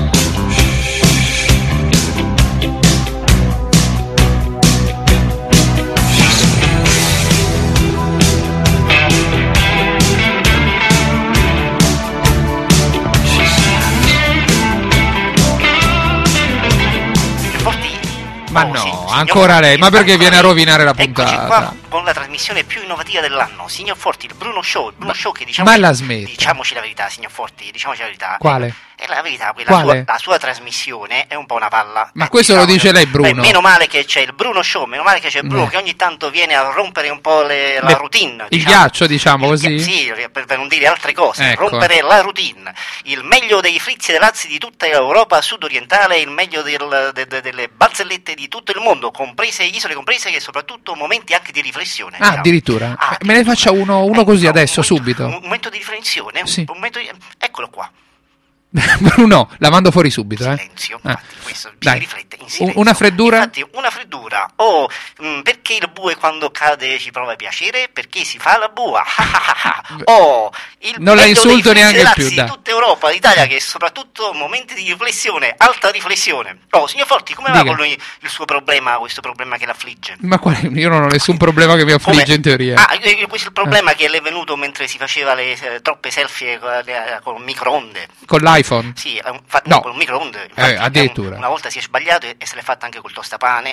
Ma no, ancora lei, ma perché viene a rovinare la puntata? Qua con la trasmissione più innovativa dell'anno, signor Forti, il Bruno Show, che diciamo, ma la smetta. Diciamoci la verità, signor Forti, diciamoci la verità. Quale? È la verità, la sua trasmissione è un po' una palla. Ma questo lo dice lei, Bruno. Meno male che c'è il Bruno Show, meno male che c'è il Bruno che ogni tanto viene a rompere un po' la routine. Il ghiaccio, diciamo così? Sì, per non dire altre cose, ecco. Rompere la routine. Il meglio dei frizzi e dei lazzi di tutta Europa sud-orientale, il meglio delle barzellette di tutto il mondo, comprese isole comprese, che soprattutto momenti anche di riflessione. Ah, addirittura? Me ne faccia uno così adesso, subito. Un momento di riflessione? Sì. Eccolo qua. Bruno, la mando fuori subito. Silenzio, infatti, questo Dai. riflette in silenzio. Una freddura? Infatti, una freddura. Perché il bue quando cade ci prova piacere? Perché si fa la bua. Non la insulto neanche più, di dai. tutta Europa, l'Italia, che soprattutto momenti di riflessione, alta riflessione. Signor Forti, come va con lui il suo problema, questo problema che l'affligge? Ma quale? Io non ho nessun problema che mi affligge in teoria. Questo è il problema che le è venuto mentre si faceva le troppe selfie con microonde. Con l'iPhone? Sì, no, con un microonde. Addirittura. Una volta si è sbagliato e se l'è fatta anche col tostapane.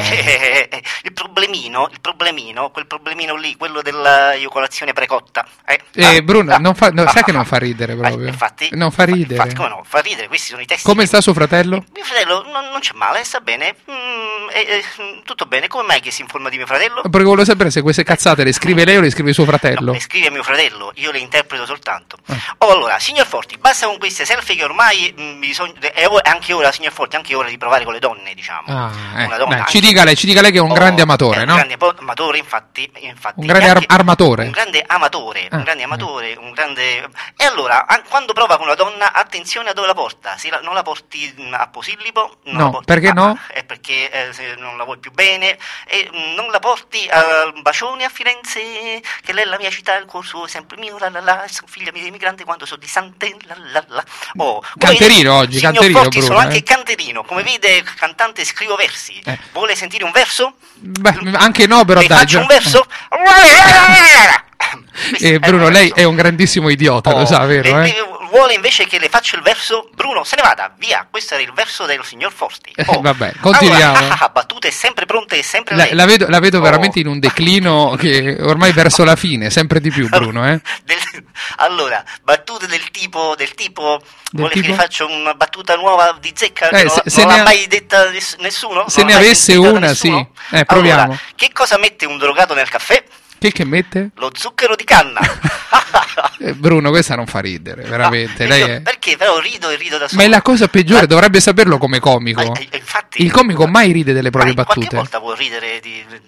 Il problemino, quel problemino lì, quello dell'eiaculazione precotta. Bruno, sai che non fa ridere proprio? Infatti, non fa ridere. Infatti, come no? Fa ridere, questi sono i testi. Come sta suo fratello? Mio fratello non c'è male, sta bene. Tutto bene. Come mai che si informa di mio fratello? Perché volevo sapere se queste cazzate le scrive lei o le scrive suo fratello. No, le scrive mio fratello, io le interpreto soltanto. Allora, signor Forti, basta con queste selfie che ormai è anche ora, signor Forti, anche ora di provare con le donne, diciamo. Una donna, ci dica lei che è un grande amatore, no? Un grande amatore, infatti. Un grande armatore. Un grande amatore, un grande... E allora, quando prova con una donna, attenzione a dove la porta. Se non la porti a Posillipo, perché no? È perché se non la vuoi più bene, e non la porti al Bacione a Firenze, che lei è la mia città, il cuore suo è sempre mio, figlia mia emigrante quando sono di Sant'Ella, canterino oggi, signor canterino Forti, Bruno, sono anche canterino, come vede cantante, scrivo versi. Vuole sentire un verso? Beh, anche no, però dai. Faccio un verso? Bruno, lei è un grandissimo idiota, lo sa, vero? vuole invece che le faccia il verso, Bruno se ne vada, via. Questo era il verso del signor Forti. Vabbè, continuiamo. Allora, battute sempre pronte e sempre lei. La vedo veramente in un declino che ormai verso la fine, sempre di più, Bruno. Allora, battute del tipo vuole che le faccia una battuta nuova di zecca? Non l'ha mai detta nessuno? Se ne avesse una, nessuno? sì. Proviamo. Allora, che cosa mette un drogato nel caffè? Che mette? Lo zucchero di canna. Bruno, questa non fa ridere, veramente. Perché però rido da solo. Ma è la cosa peggiore, dovrebbe saperlo come comico. Infatti, il comico mai ride delle proprie qualche battute. volta può ridere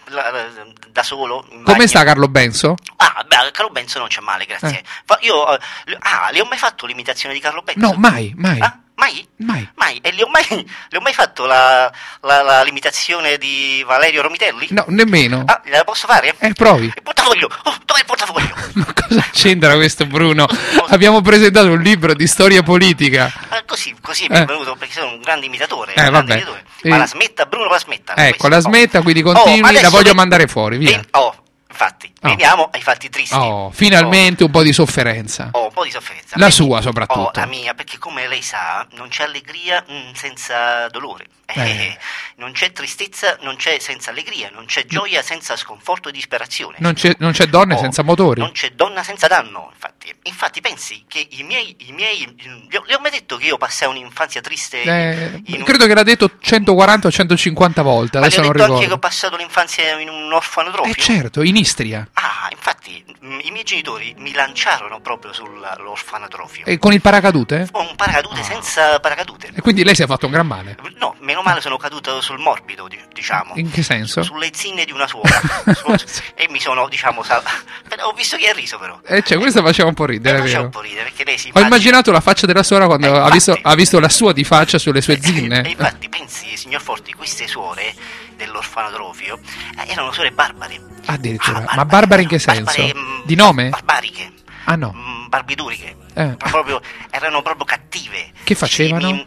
da solo. Come sta Carlo Benso? Carlo Benso non c'è male, grazie. Io le ho mai fatto l'imitazione di Carlo Benso? No, mai. Mai. E le ho mai fatto l'imitazione di Valerio Romitelli? No, nemmeno. La posso fare? Provi. Il portafoglio! Dov'è il portafoglio? Ma cosa c'entra questo, Bruno? Abbiamo presentato un libro di storia politica. Così mi è venuto, perché sono un grande imitatore. Vabbè. Ma la smetta, Bruno, la smetta. Ecco, la smetta, quindi continui, la voglio mandare fuori, via. Infatti, veniamo ai fatti tristi. Finalmente un po' di sofferenza. Un po' di sofferenza. La sua soprattutto. La mia, perché come lei sa, non c'è allegria senza dolore. Non c'è tristezza, non c'è senza allegria, non c'è gioia senza sconforto e disperazione. Non c'è donne senza motori. Non c'è donna senza danno, infatti pensi che i miei le ho mai detto che io passai un'infanzia triste? Credo che l'ha detto 140 o 150 volte, adesso non ricordo. Ma le ho detto anche che ho passato l'infanzia in un orfanotrofio? Certo, in Istria. Infatti i miei genitori mi lanciarono proprio sull'orfanotrofio. E con il paracadute? Un paracadute senza paracadute. E quindi lei si è fatto un gran male? No, meno male sono caduto sul morbido, diciamo. In che senso? Sulle zinne di una suora. E mi sono, ho visto che ha riso però. Questo faceva un po' ridere, faceva vero? un po' ridere, perché lei Ho immaginato la faccia della suora quando ha visto la sua di faccia sulle sue zinne. E infatti, pensi, signor Forti, queste suore dell'orfanotrofio erano suore barbare. Addirittura. Ma barbare in che senso? Di nome? Barbariche. Ah no. Barbituriche. Erano proprio cattive. Che facevano?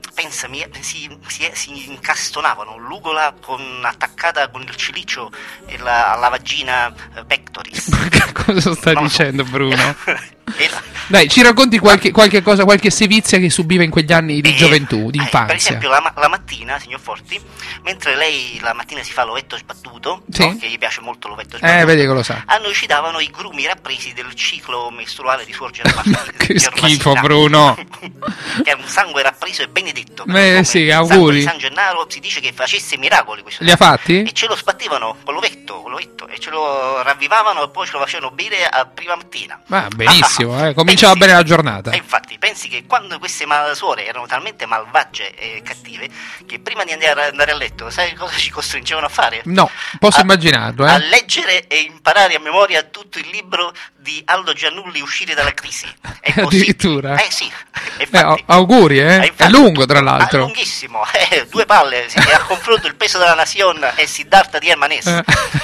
Si incastonavano l'ugola attaccata con il cilicio alla vagina pectoris. Cosa sta dicendo Bruno? Dai, ci racconti qualche cosa, qualche sevizia che subiva in quegli anni di gioventù, di infanzia. Per esempio la mattina, signor Forti, mentre lei la mattina si fa l'ovetto sbattuto, sì? Che gli piace molto l'ovetto sbattuto, vedi che lo sa. A noi ci davano i grumi rappresi del ciclo mestruale di Suor Gervasina. Che schifo, Bruno. Che è un sangue rappreso e benedetto. Sì, auguri. Il San Gennaro si dice che facesse miracoli questo. Li ha fatti? E ce lo sbattevano con l'ovetto, e ce lo ravvivavano e poi ce lo facevano bere a prima mattina. Benissimo, cominciava bene la giornata. E infatti, pensi che quando queste suore erano talmente malvagie e cattive che prima di andare a letto, sai cosa ci costringevano a fare? No, posso immaginarlo. A leggere e imparare a memoria tutto il libro di Aldo Giannulli, Uscire dalla crisi. Addirittura? Sì. Auguri, È lungo, tra l'altro. È lunghissimo, 2 palle, a confronto il peso della Nation e Siddhartha di Hermanès.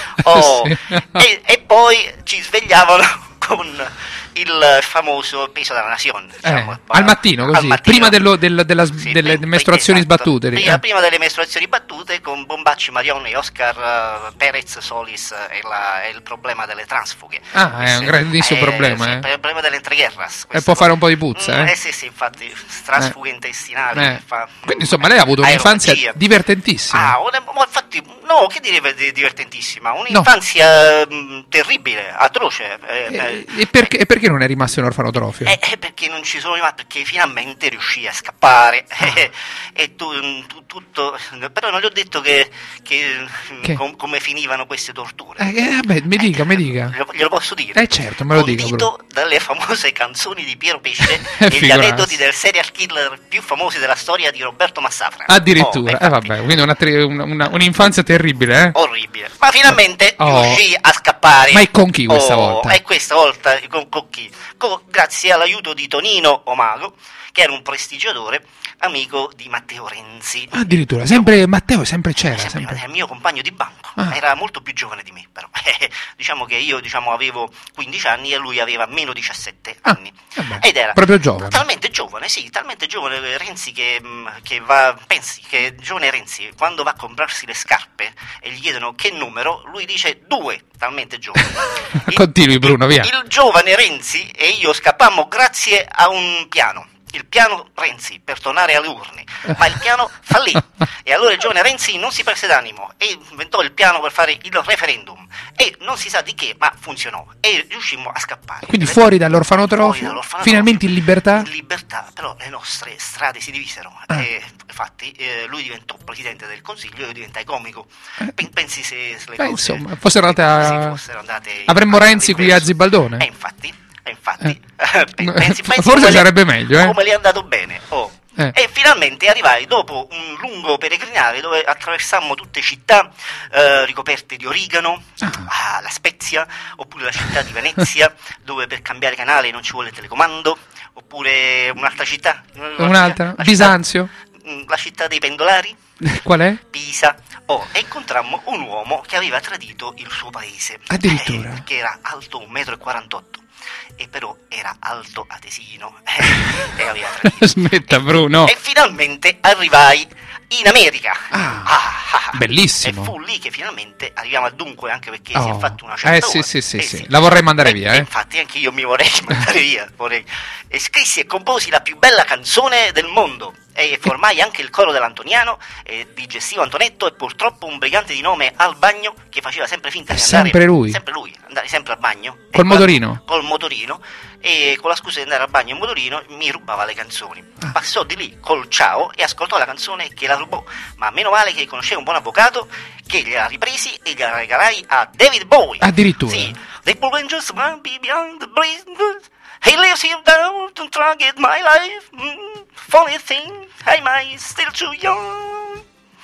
E poi ci svegliavano con il famoso peso della Nation, al mattino, così, prima delle mestruazioni sbattute. Prima delle mestruazioni battute, con Bombacci, Marion e Oscar Perez Solis e il problema delle transfughe. È un grandissimo problema. Il problema delle entreguerras. E può fare un po' di puzza, Sì, infatti, transfughe intestinali. Quindi insomma lei ha avuto un'infanzia divertentissima. Infatti, no, che dire divertentissima? Un'infanzia terribile, atroce. E perché non è rimasto in orfanotrofio? Perché non ci sono rimasto, perché finalmente riuscì a scappare. E tutto. Però non gli ho detto come finivano queste torture. Mi dica. Glielo posso dire? Certo, me lo dica. Condito dalle famose canzoni di Piero Pesce e gli aneddoti del serial killer più famosi della storia di Roberto Massafra. Addirittura. Quindi un'infanzia terribile, Orribile. Ma finalmente riuscì a scappare. Ma è con chi questa volta? E questa volta con chi? Grazie all'aiuto di Tonino Omago, che era un prestigiatore amico di Matteo Renzi. Addirittura, Matteo sempre c'era. È il mio compagno di banco. Era molto più giovane di me, però. Diciamo che io avevo 15 anni e lui aveva meno 17 anni. Ed era proprio giovane. Talmente giovane Renzi pensi che giovane Renzi, quando va a comprarsi le scarpe e gli chiedono che numero, lui dice 2, talmente giovane. Continui, Bruno, via. Il giovane Renzi e io scappammo grazie a un piano. il piano Renzi per tornare alle urne, ma il piano fallì e allora il giovane Renzi non si perse d'animo e inventò il piano per fare il referendum e non si sa di che, ma funzionò e riuscimmo a scappare. Quindi fuori dall'orfanotrofio, finalmente in libertà? In libertà, però le nostre strade si divisero e infatti lui diventò presidente del Consiglio e io diventai comico. Pensi se le cose insomma, fossero andate avremmo Renzi qui a Zibaldone. Infatti pensi forse sarebbe meglio, come gli è andato bene. E finalmente arrivai dopo un lungo peregrinare dove attraversammo tutte città ricoperte di origano, la Spezia, oppure la città di Venezia, dove per cambiare canale non ci vuole telecomando, oppure un'altra città, Bisanzio, la città dei pendolari. Qual è? Pisa. E incontrammo un uomo che aveva tradito il suo paese. Addirittura. Perché era alto 1,48 m. E però era alto atesino e aveva tradito. Smetta, Bruno. E finalmente arrivai in America. Bellissimo. E fu lì che finalmente arriviamo al dunque, anche perché si è fatto una certa ora. Sì. La vorrei mandare via. Infatti anche io mi vorrei mandare via. E scrissi e composi la più bella canzone del mondo. E formai anche il coro dell'Antoniano di Gestivo Antonetto e purtroppo un brigante di nome Albagno che faceva sempre finta di andare sempre lui, andare sempre al bagno col motorino e con la scusa di andare al bagno in motorino mi rubava le canzoni. Passò di lì col ciao e ascoltò la canzone che la rubò, ma meno male che conoscevo un buon avvocato che gliela ripresi e gliela regalai a David Bowie. Addirittura? Sì. The Blue Angels might be behind the breeze. He lives here down to try to get my life. Funny thing, am I still too young?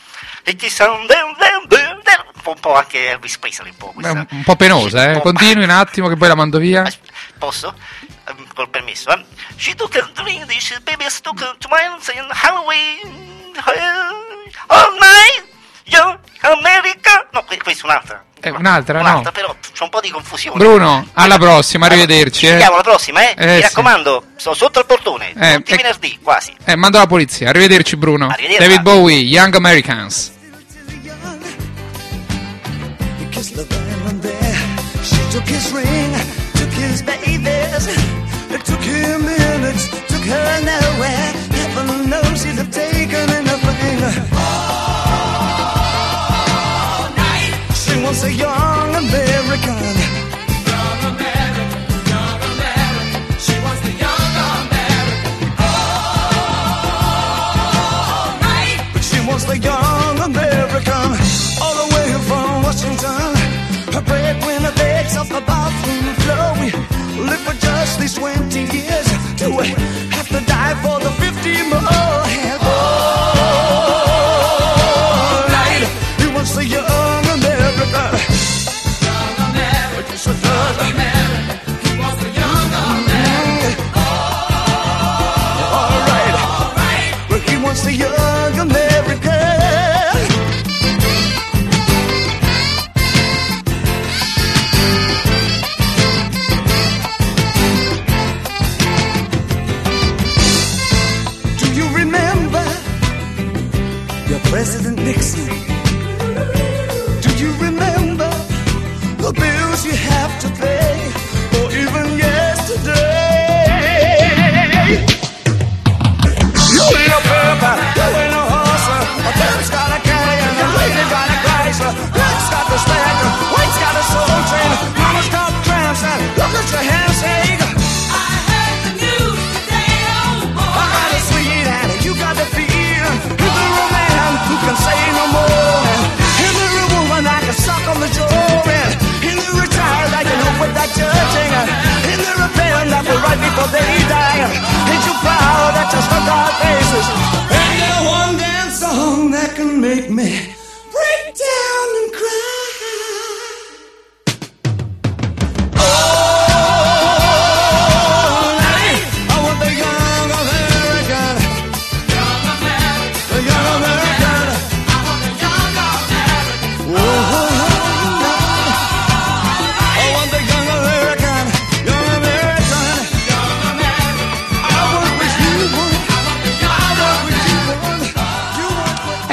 Un po' anche Elvis Presley, un po' penosa, Continui un attimo che poi la mando via. Posso? Col permesso, She took a drink, this baby stuck to my hands in Halloween. All night, young America. No, questa è un'altra. Un'altra, no? Però c'è un po' di confusione. Bruno, alla prossima, arrivederci. Ci vediamo alla prossima, mi raccomando, sono sotto il portone, tutti venerdì, quasi. Mando la polizia, arrivederci Bruno. Arrivederci. David Bowie, Young Americans. She took his ring, took his babies. It took him minutes, took her nowhere. Heaven knows he'd have taken anything. All night. She wants a young American. Young American, young American. She wants the young American. All night. But she wants the young American. All the way from Washington. Her breadwinner begs off the bathroom floor. We live for just these 20 years. Do we have to die for the 50 more? And all night, he wants the young America. Young America.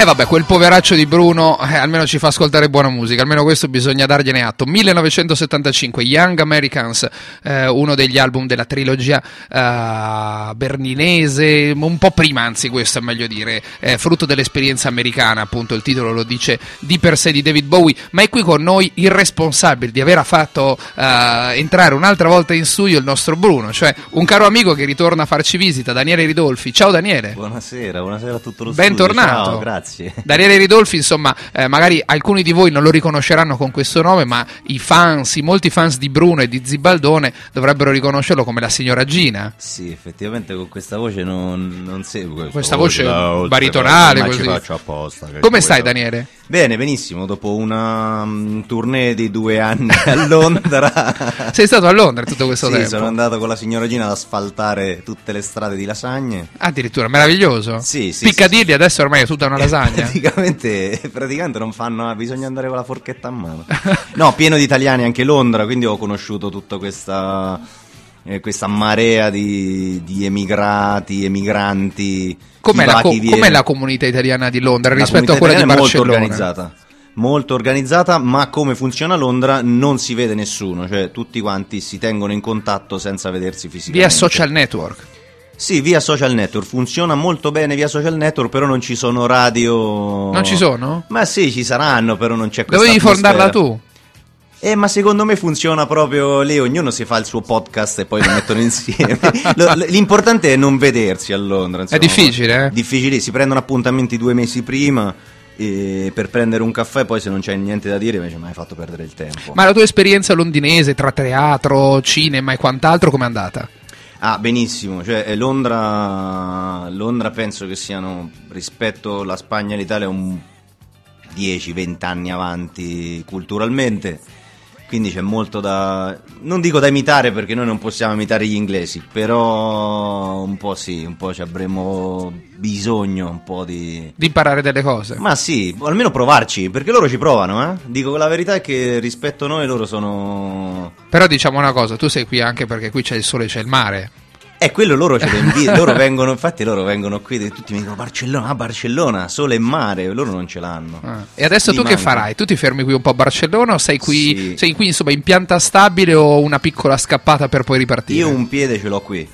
vabbè, quel poveraccio di Bruno almeno ci fa ascoltare buona musica, almeno questo bisogna dargliene atto. 1975, Young Americans, uno degli album della trilogia berlinese, un po' prima, anzi questo è meglio dire, frutto dell'esperienza americana, appunto il titolo lo dice di per sé, di David Bowie. Ma è qui con noi il responsabile di aver fatto entrare un'altra volta in studio il nostro Bruno, cioè un caro amico che ritorna a farci visita, Daniele Ridolfi. Ciao Daniele. Buonasera a tutto lo studio. Bentornato. Ciao, grazie. Daniele Ridolfi, insomma, magari alcuni di voi non lo riconosceranno con questo nome, ma i molti fans di Bruno e di Zibaldone dovrebbero riconoscerlo come la signora Gina. Sì, effettivamente con questa voce non seguo. Questa voce baritonale, ma così. ci faccio apposta. Come stai, Daniele? Bene, benissimo, dopo una tournée di 2 anni a Londra. Sei stato a Londra tutto questo tempo? Sì, sono andato con la signora Gina ad asfaltare tutte le strade di lasagne. Addirittura, meraviglioso. Sì. Piccadilly adesso ormai è tutta una lasagna. praticamente non fanno, bisogna andare con la forchetta a mano. No, pieno di italiani anche Londra, quindi ho conosciuto tutta questa marea di emigranti. Com'è la comunità italiana di Londra rispetto a quella di Barcellona? Molto organizzata, ma come funziona Londra non si vede nessuno, cioè tutti quanti si tengono in contatto senza vedersi fisicamente. Via social network? Sì, via social network, funziona molto bene via social network, però non ci sono radio... Non ci sono? Ma sì, ci saranno, però non c'è questa Dovevi fondarla tu? Ma secondo me funziona proprio lì, ognuno si fa il suo podcast e poi lo mettono insieme. L'importante è non vedersi a Londra, insomma. È difficile, Difficile, si prendono appuntamenti 2 mesi prima per prendere un caffè, poi se non c'è niente da dire invece mi hai fatto perdere il tempo. Ma la tua esperienza londinese tra teatro, cinema e quant'altro com'è andata? Ah, benissimo, cioè Londra penso che siano, rispetto alla Spagna e l'Italia, un 10-20 anni avanti culturalmente. Quindi c'è molto da, non dico da imitare perché noi non possiamo imitare gli inglesi, però un po' sì, un po' ci avremo bisogno un po' di imparare delle cose. Ma sì, almeno provarci, perché loro ci provano, Dico, la verità è che rispetto a noi loro sono... Però diciamo una cosa, tu sei qui anche perché qui c'è il sole e c'è il mare. Quello loro ce lo invidiano, loro vengono qui e tutti mi dicono Barcellona, sole e mare, loro non ce l'hanno. E adesso tu che farai? Tu ti fermi qui un po' a Barcellona o sei qui, sì. Sei qui insomma in pianta stabile o una piccola scappata per poi ripartire? Io un piede ce l'ho qui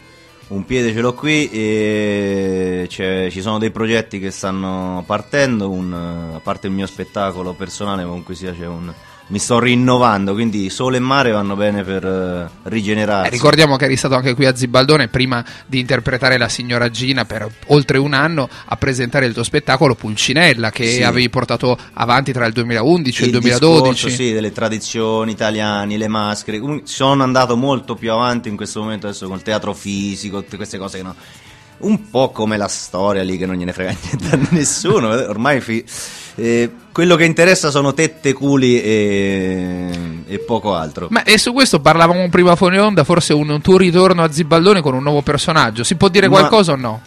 e ci sono dei progetti che stanno partendo, a parte il mio spettacolo personale comunque sia mi sto rinnovando, quindi sole e mare vanno bene per rigenerarsi. Ricordiamo che eri stato anche qui a Zibaldone prima di interpretare la signora Gina per oltre 1 anno a presentare il tuo spettacolo Pulcinella che avevi portato avanti tra il 2011 e il 2012. Discorso, delle tradizioni italiane, le maschere. Sono andato molto più avanti in questo momento adesso col teatro fisico, tutte queste cose che no. Un po' come la storia lì che non gliene frega niente a nessuno, ormai quello che interessa sono tette, culi e poco altro. Ma e su questo parlavamo prima fuori onda, forse un tuo ritorno a Zibaldone con un nuovo personaggio, si può dire qualcosa o no?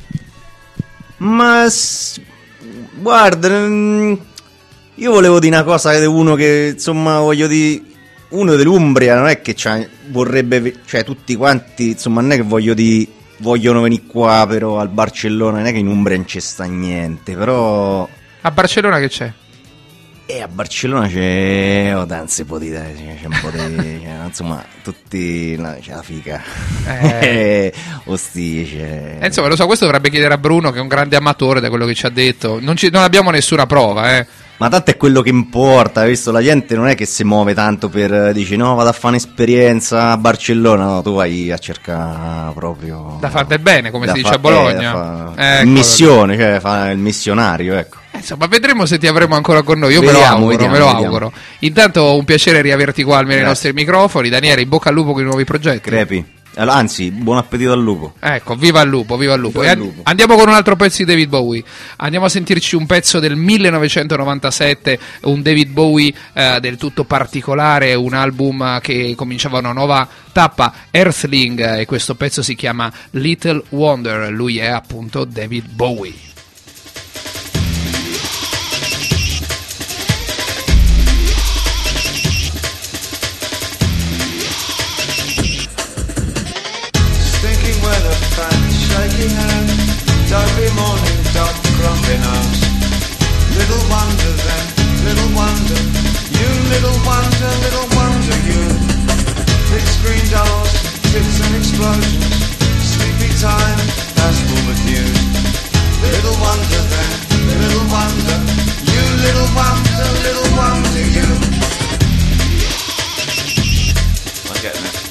Ma guarda, io volevo dire una cosa di uno che insomma uno dell'Umbria, non è che vorrebbe, tutti quanti insomma non è che vogliono venire qua però al Barcellona, non è che in Umbria non c'è sta niente, però a Barcellona che c'è? A Barcellona c'è danze un po' di c'è un po' di insomma tutti c'è la figa ostie c'è. Insomma lo so, questo dovrebbe chiedere a Bruno che è un grande amatore da quello che ci ha detto, non abbiamo nessuna prova ma tanto è quello che importa, visto la gente non è che si muove tanto per dici no vado a fare un'esperienza a Barcellona, no, tu vai a cercare proprio da far del bene come si dice a Bologna, missione, fa il missionario, ecco. Insomma, vedremo se ti avremo ancora con noi. Io me lo auguro. Intanto un piacere riaverti qua almeno ai nostri microfoni. Daniele, in bocca al lupo con i nuovi progetti. Crepi. Anzi, buon appetito al lupo. Ecco, viva il lupo. Andiamo con un altro pezzo di David Bowie. Andiamo a sentirci un pezzo del 1997, un David Bowie del tutto particolare, un album che cominciava una nuova tappa, Earthling, e questo pezzo si chiama Little Wonder. Lui è appunto David Bowie. Shaky hand, dopey morning, dot grumpy nose. explosions, sleepy time, fast forward news. Little wonder then, little wonder, you little wonder you. I'm getting it.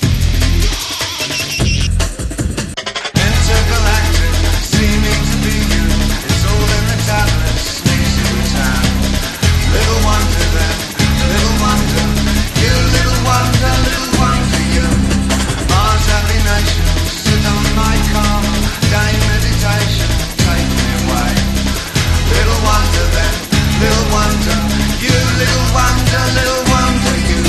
Intergalactic, seeming to be you. It's all in the tablets, sneaks you return. Little wonder then, little wonder, you little wonder you. Mars happy nation, sit on my calm, game meditation, take me away. Little wonder then, little wonder, you little wonder you.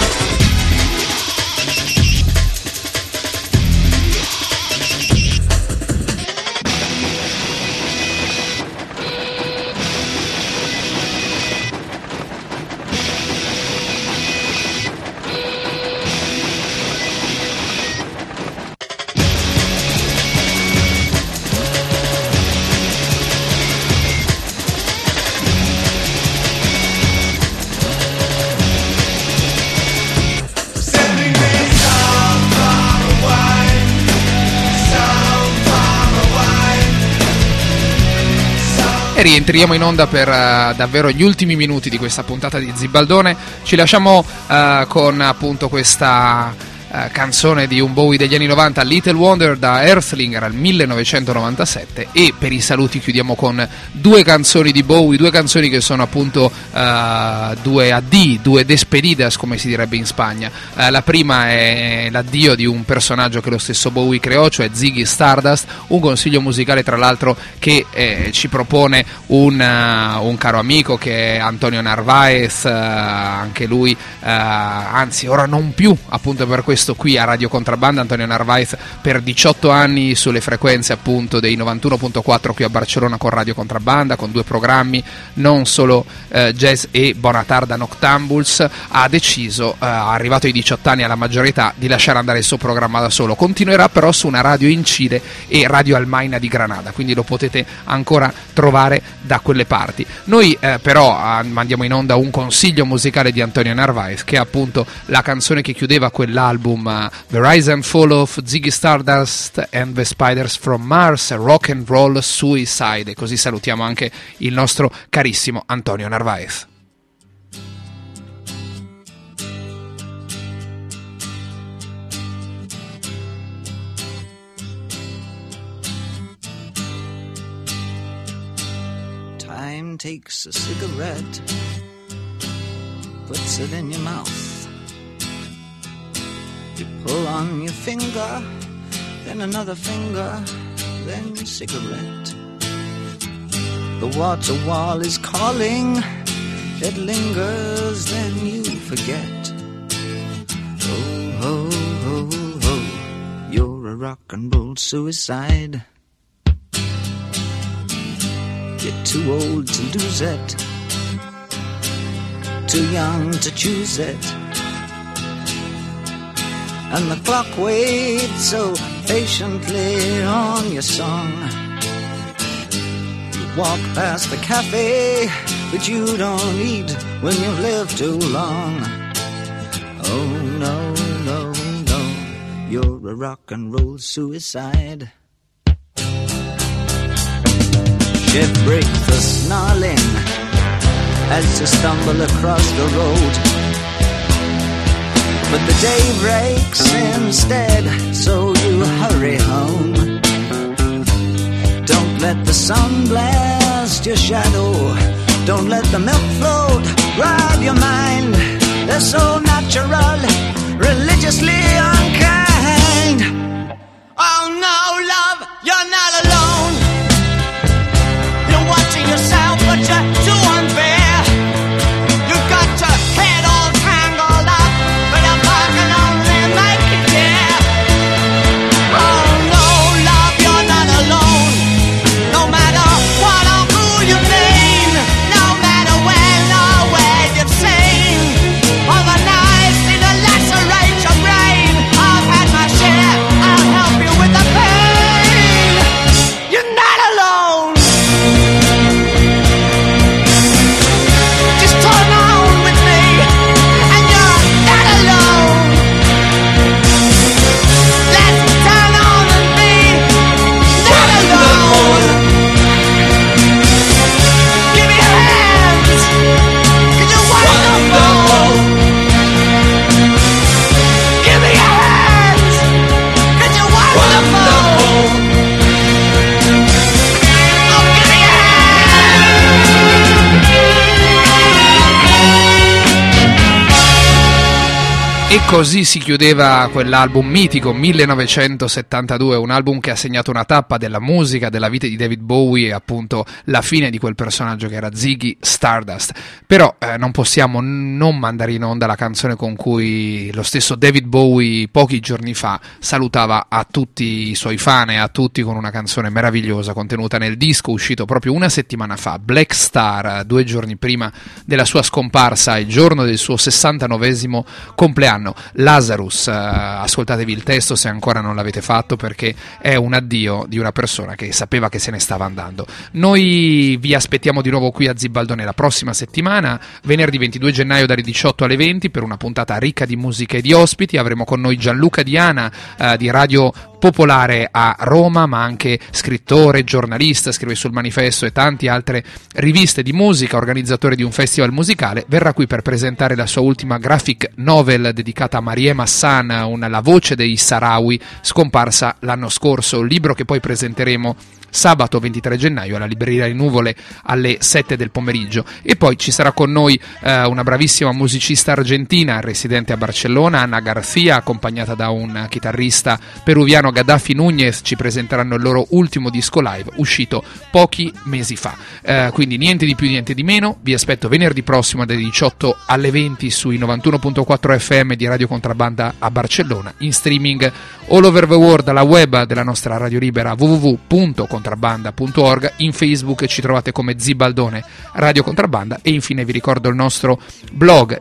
E rientriamo in onda per davvero gli ultimi minuti di questa puntata di Zibaldone. Ci lasciamo con appunto questa canzone di un Bowie degli anni 90, Little Wonder, da Earthling, era il 1997, e per i saluti chiudiamo con due canzoni di Bowie, due canzoni che sono appunto due addi, due despedidas, come si direbbe in Spagna. La prima è l'addio di un personaggio che lo stesso Bowie creò, cioè Ziggy Stardust, un consiglio musicale tra l'altro che ci propone un caro amico che è Antonio Narvaez, anche lui, anzi ora non più appunto per questo qui a Radio Contrabbanda. Antonio Narvaez per 18 anni sulle frequenze appunto dei 91.4 qui a Barcellona con Radio Contrabbanda, con due programmi, non solo jazz e Bona Tarda Noctambuls, ha deciso, arrivato ai 18 anni, alla maggiore età, di lasciare andare il suo programma da solo. Continuerà però su una radio in Cile e Radio Almaina di Granada, quindi lo potete ancora trovare da quelle parti. Noi però mandiamo in onda un consiglio musicale di Antonio Narvaez, che è appunto la canzone che chiudeva quell'album The Rise and Fall of Ziggy Stardust and the Spiders from Mars, Rock and Roll Suicide. E così salutiamo anche il nostro carissimo Antonio Narvaez. Time takes a cigarette, puts it in your mouth. You pull on your finger, then another finger, then cigarette. The water wall is calling, it lingers, then you forget. Oh, oh, oh, oh, you're a rock and roll suicide. You're too old to lose it, too young to choose it. And the clock waits so patiently on your song. You walk past the cafe, but you don't eat when you've lived too long. Oh no, no, no, you're a rock and roll suicide. Shit breaks the snarling as you stumble across the road. But the day breaks instead, so you hurry home. Don't let the sun blast your shadow. Don't let the milk float rob your mind. They're so natural, religiously unkind. Oh no, love, you're not alone. You're watching yourself, but you're too unfair. You've got your head all tangled up, but a bar can only make you care. Oh no, love, you're not alone. No matter what or who you name, no matter when or where you've seen, all the knives seem to lacerate your brain. E così si chiudeva quell'album mitico 1972, un album che ha segnato una tappa della musica, della vita di David Bowie e appunto la fine di quel personaggio che era Ziggy Stardust. Però non possiamo non mandare in onda la canzone con cui lo stesso David Bowie pochi giorni fa salutava a tutti i suoi fan e a tutti con una canzone meravigliosa contenuta nel disco uscito proprio una settimana fa, Black Star, 2 giorni prima della sua scomparsa, il giorno del suo 69esimo compleanno. Lazarus, ascoltatevi il testo se ancora non l'avete fatto, perché è un addio di una persona che sapeva che se ne stava andando. Noi vi aspettiamo di nuovo qui a Zibaldone la prossima settimana, venerdì 22 gennaio dalle 18 alle 20 per una puntata ricca di musica e di ospiti. Avremo con noi Gianluca Diana di Radio Popolare a Roma, ma anche scrittore, giornalista, scrive sul Manifesto e tante altre riviste di musica, organizzatore di un festival musicale. Verrà qui per presentare la sua ultima graphic novel dedicata a Mariem Hassan, la voce dei Sahrawi, scomparsa l'anno scorso, un libro che poi presenteremo sabato 23 gennaio alla Libreria Le Nuvole alle 7 del pomeriggio. E poi ci sarà con noi una bravissima musicista argentina residente a Barcellona, Ana Garcia, accompagnata da un chitarrista peruviano, Gaddafi Núñez. Ci presenteranno il loro ultimo disco live uscito pochi mesi fa. Quindi niente di più, niente di meno. Vi aspetto venerdì prossimo dalle 18 alle 20 sui 91.4 FM di Radio Contrabbanda a Barcellona, in streaming all over the world alla web della nostra radio libera www.contrabbanda.org. In Facebook ci trovate come Zibaldone Radio Contrabbanda e infine vi ricordo il nostro blog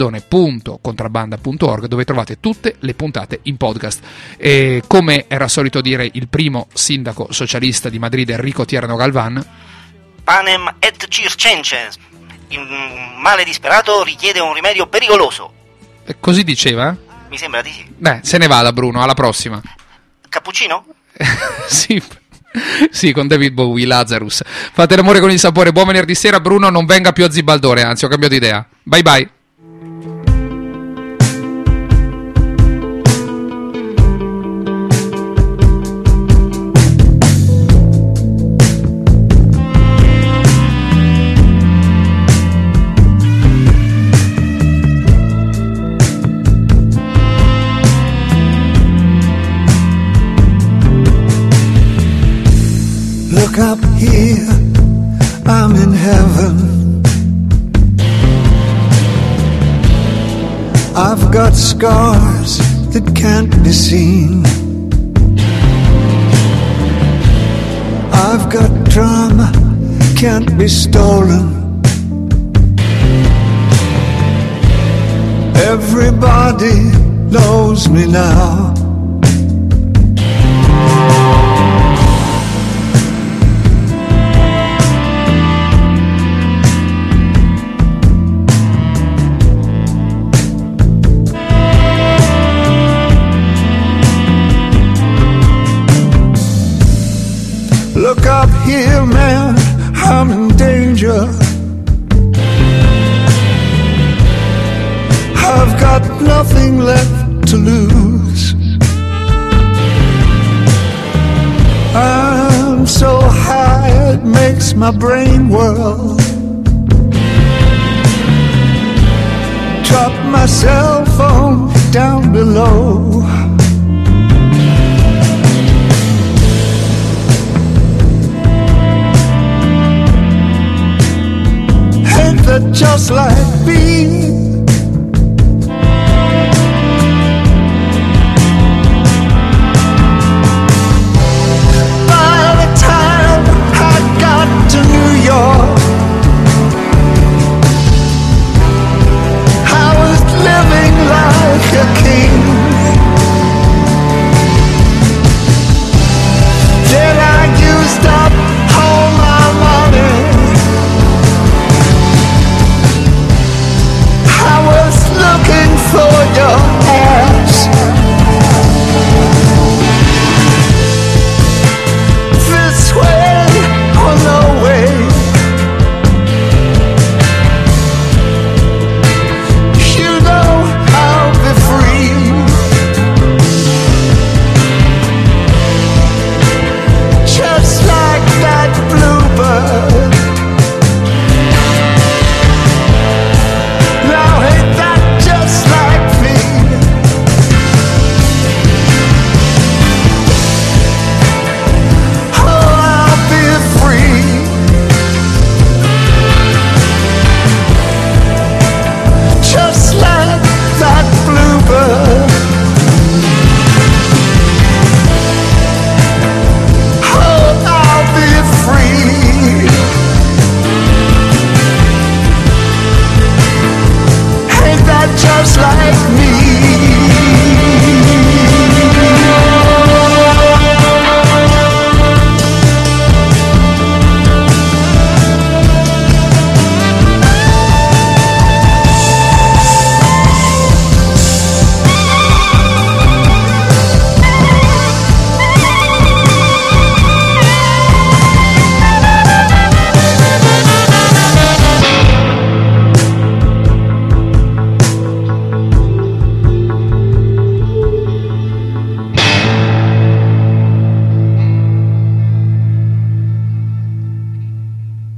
zibaldone.contrabbanda.org, dove trovate tutte le puntate in podcast. E come era solito dire il primo sindaco socialista di Madrid, Enrico Tierno Galván: Panem et circenses, un male disperato richiede un rimedio pericoloso. Così diceva? Mi sembra di sì. Beh, se ne vada Bruno, alla prossima. Cappuccino? Sì, con David Bowie, Lazarus. Fate l'amore con il sapore. Buon venerdì sera. Bruno non venga più a Zibaldone, anzi ho cambiato idea. Bye bye. Look up here, I'm in heaven. I've got scars that can't be seen. I've got drama, can't be stolen. Everybody knows me now. Look up here, man, I'm in danger. I've got nothing left to lose. I'm so high it makes my brain whirl. Drop my cell phone down below. That just like me, by the time I got to New York, I was living like a king. Then I used up all my money. just like me.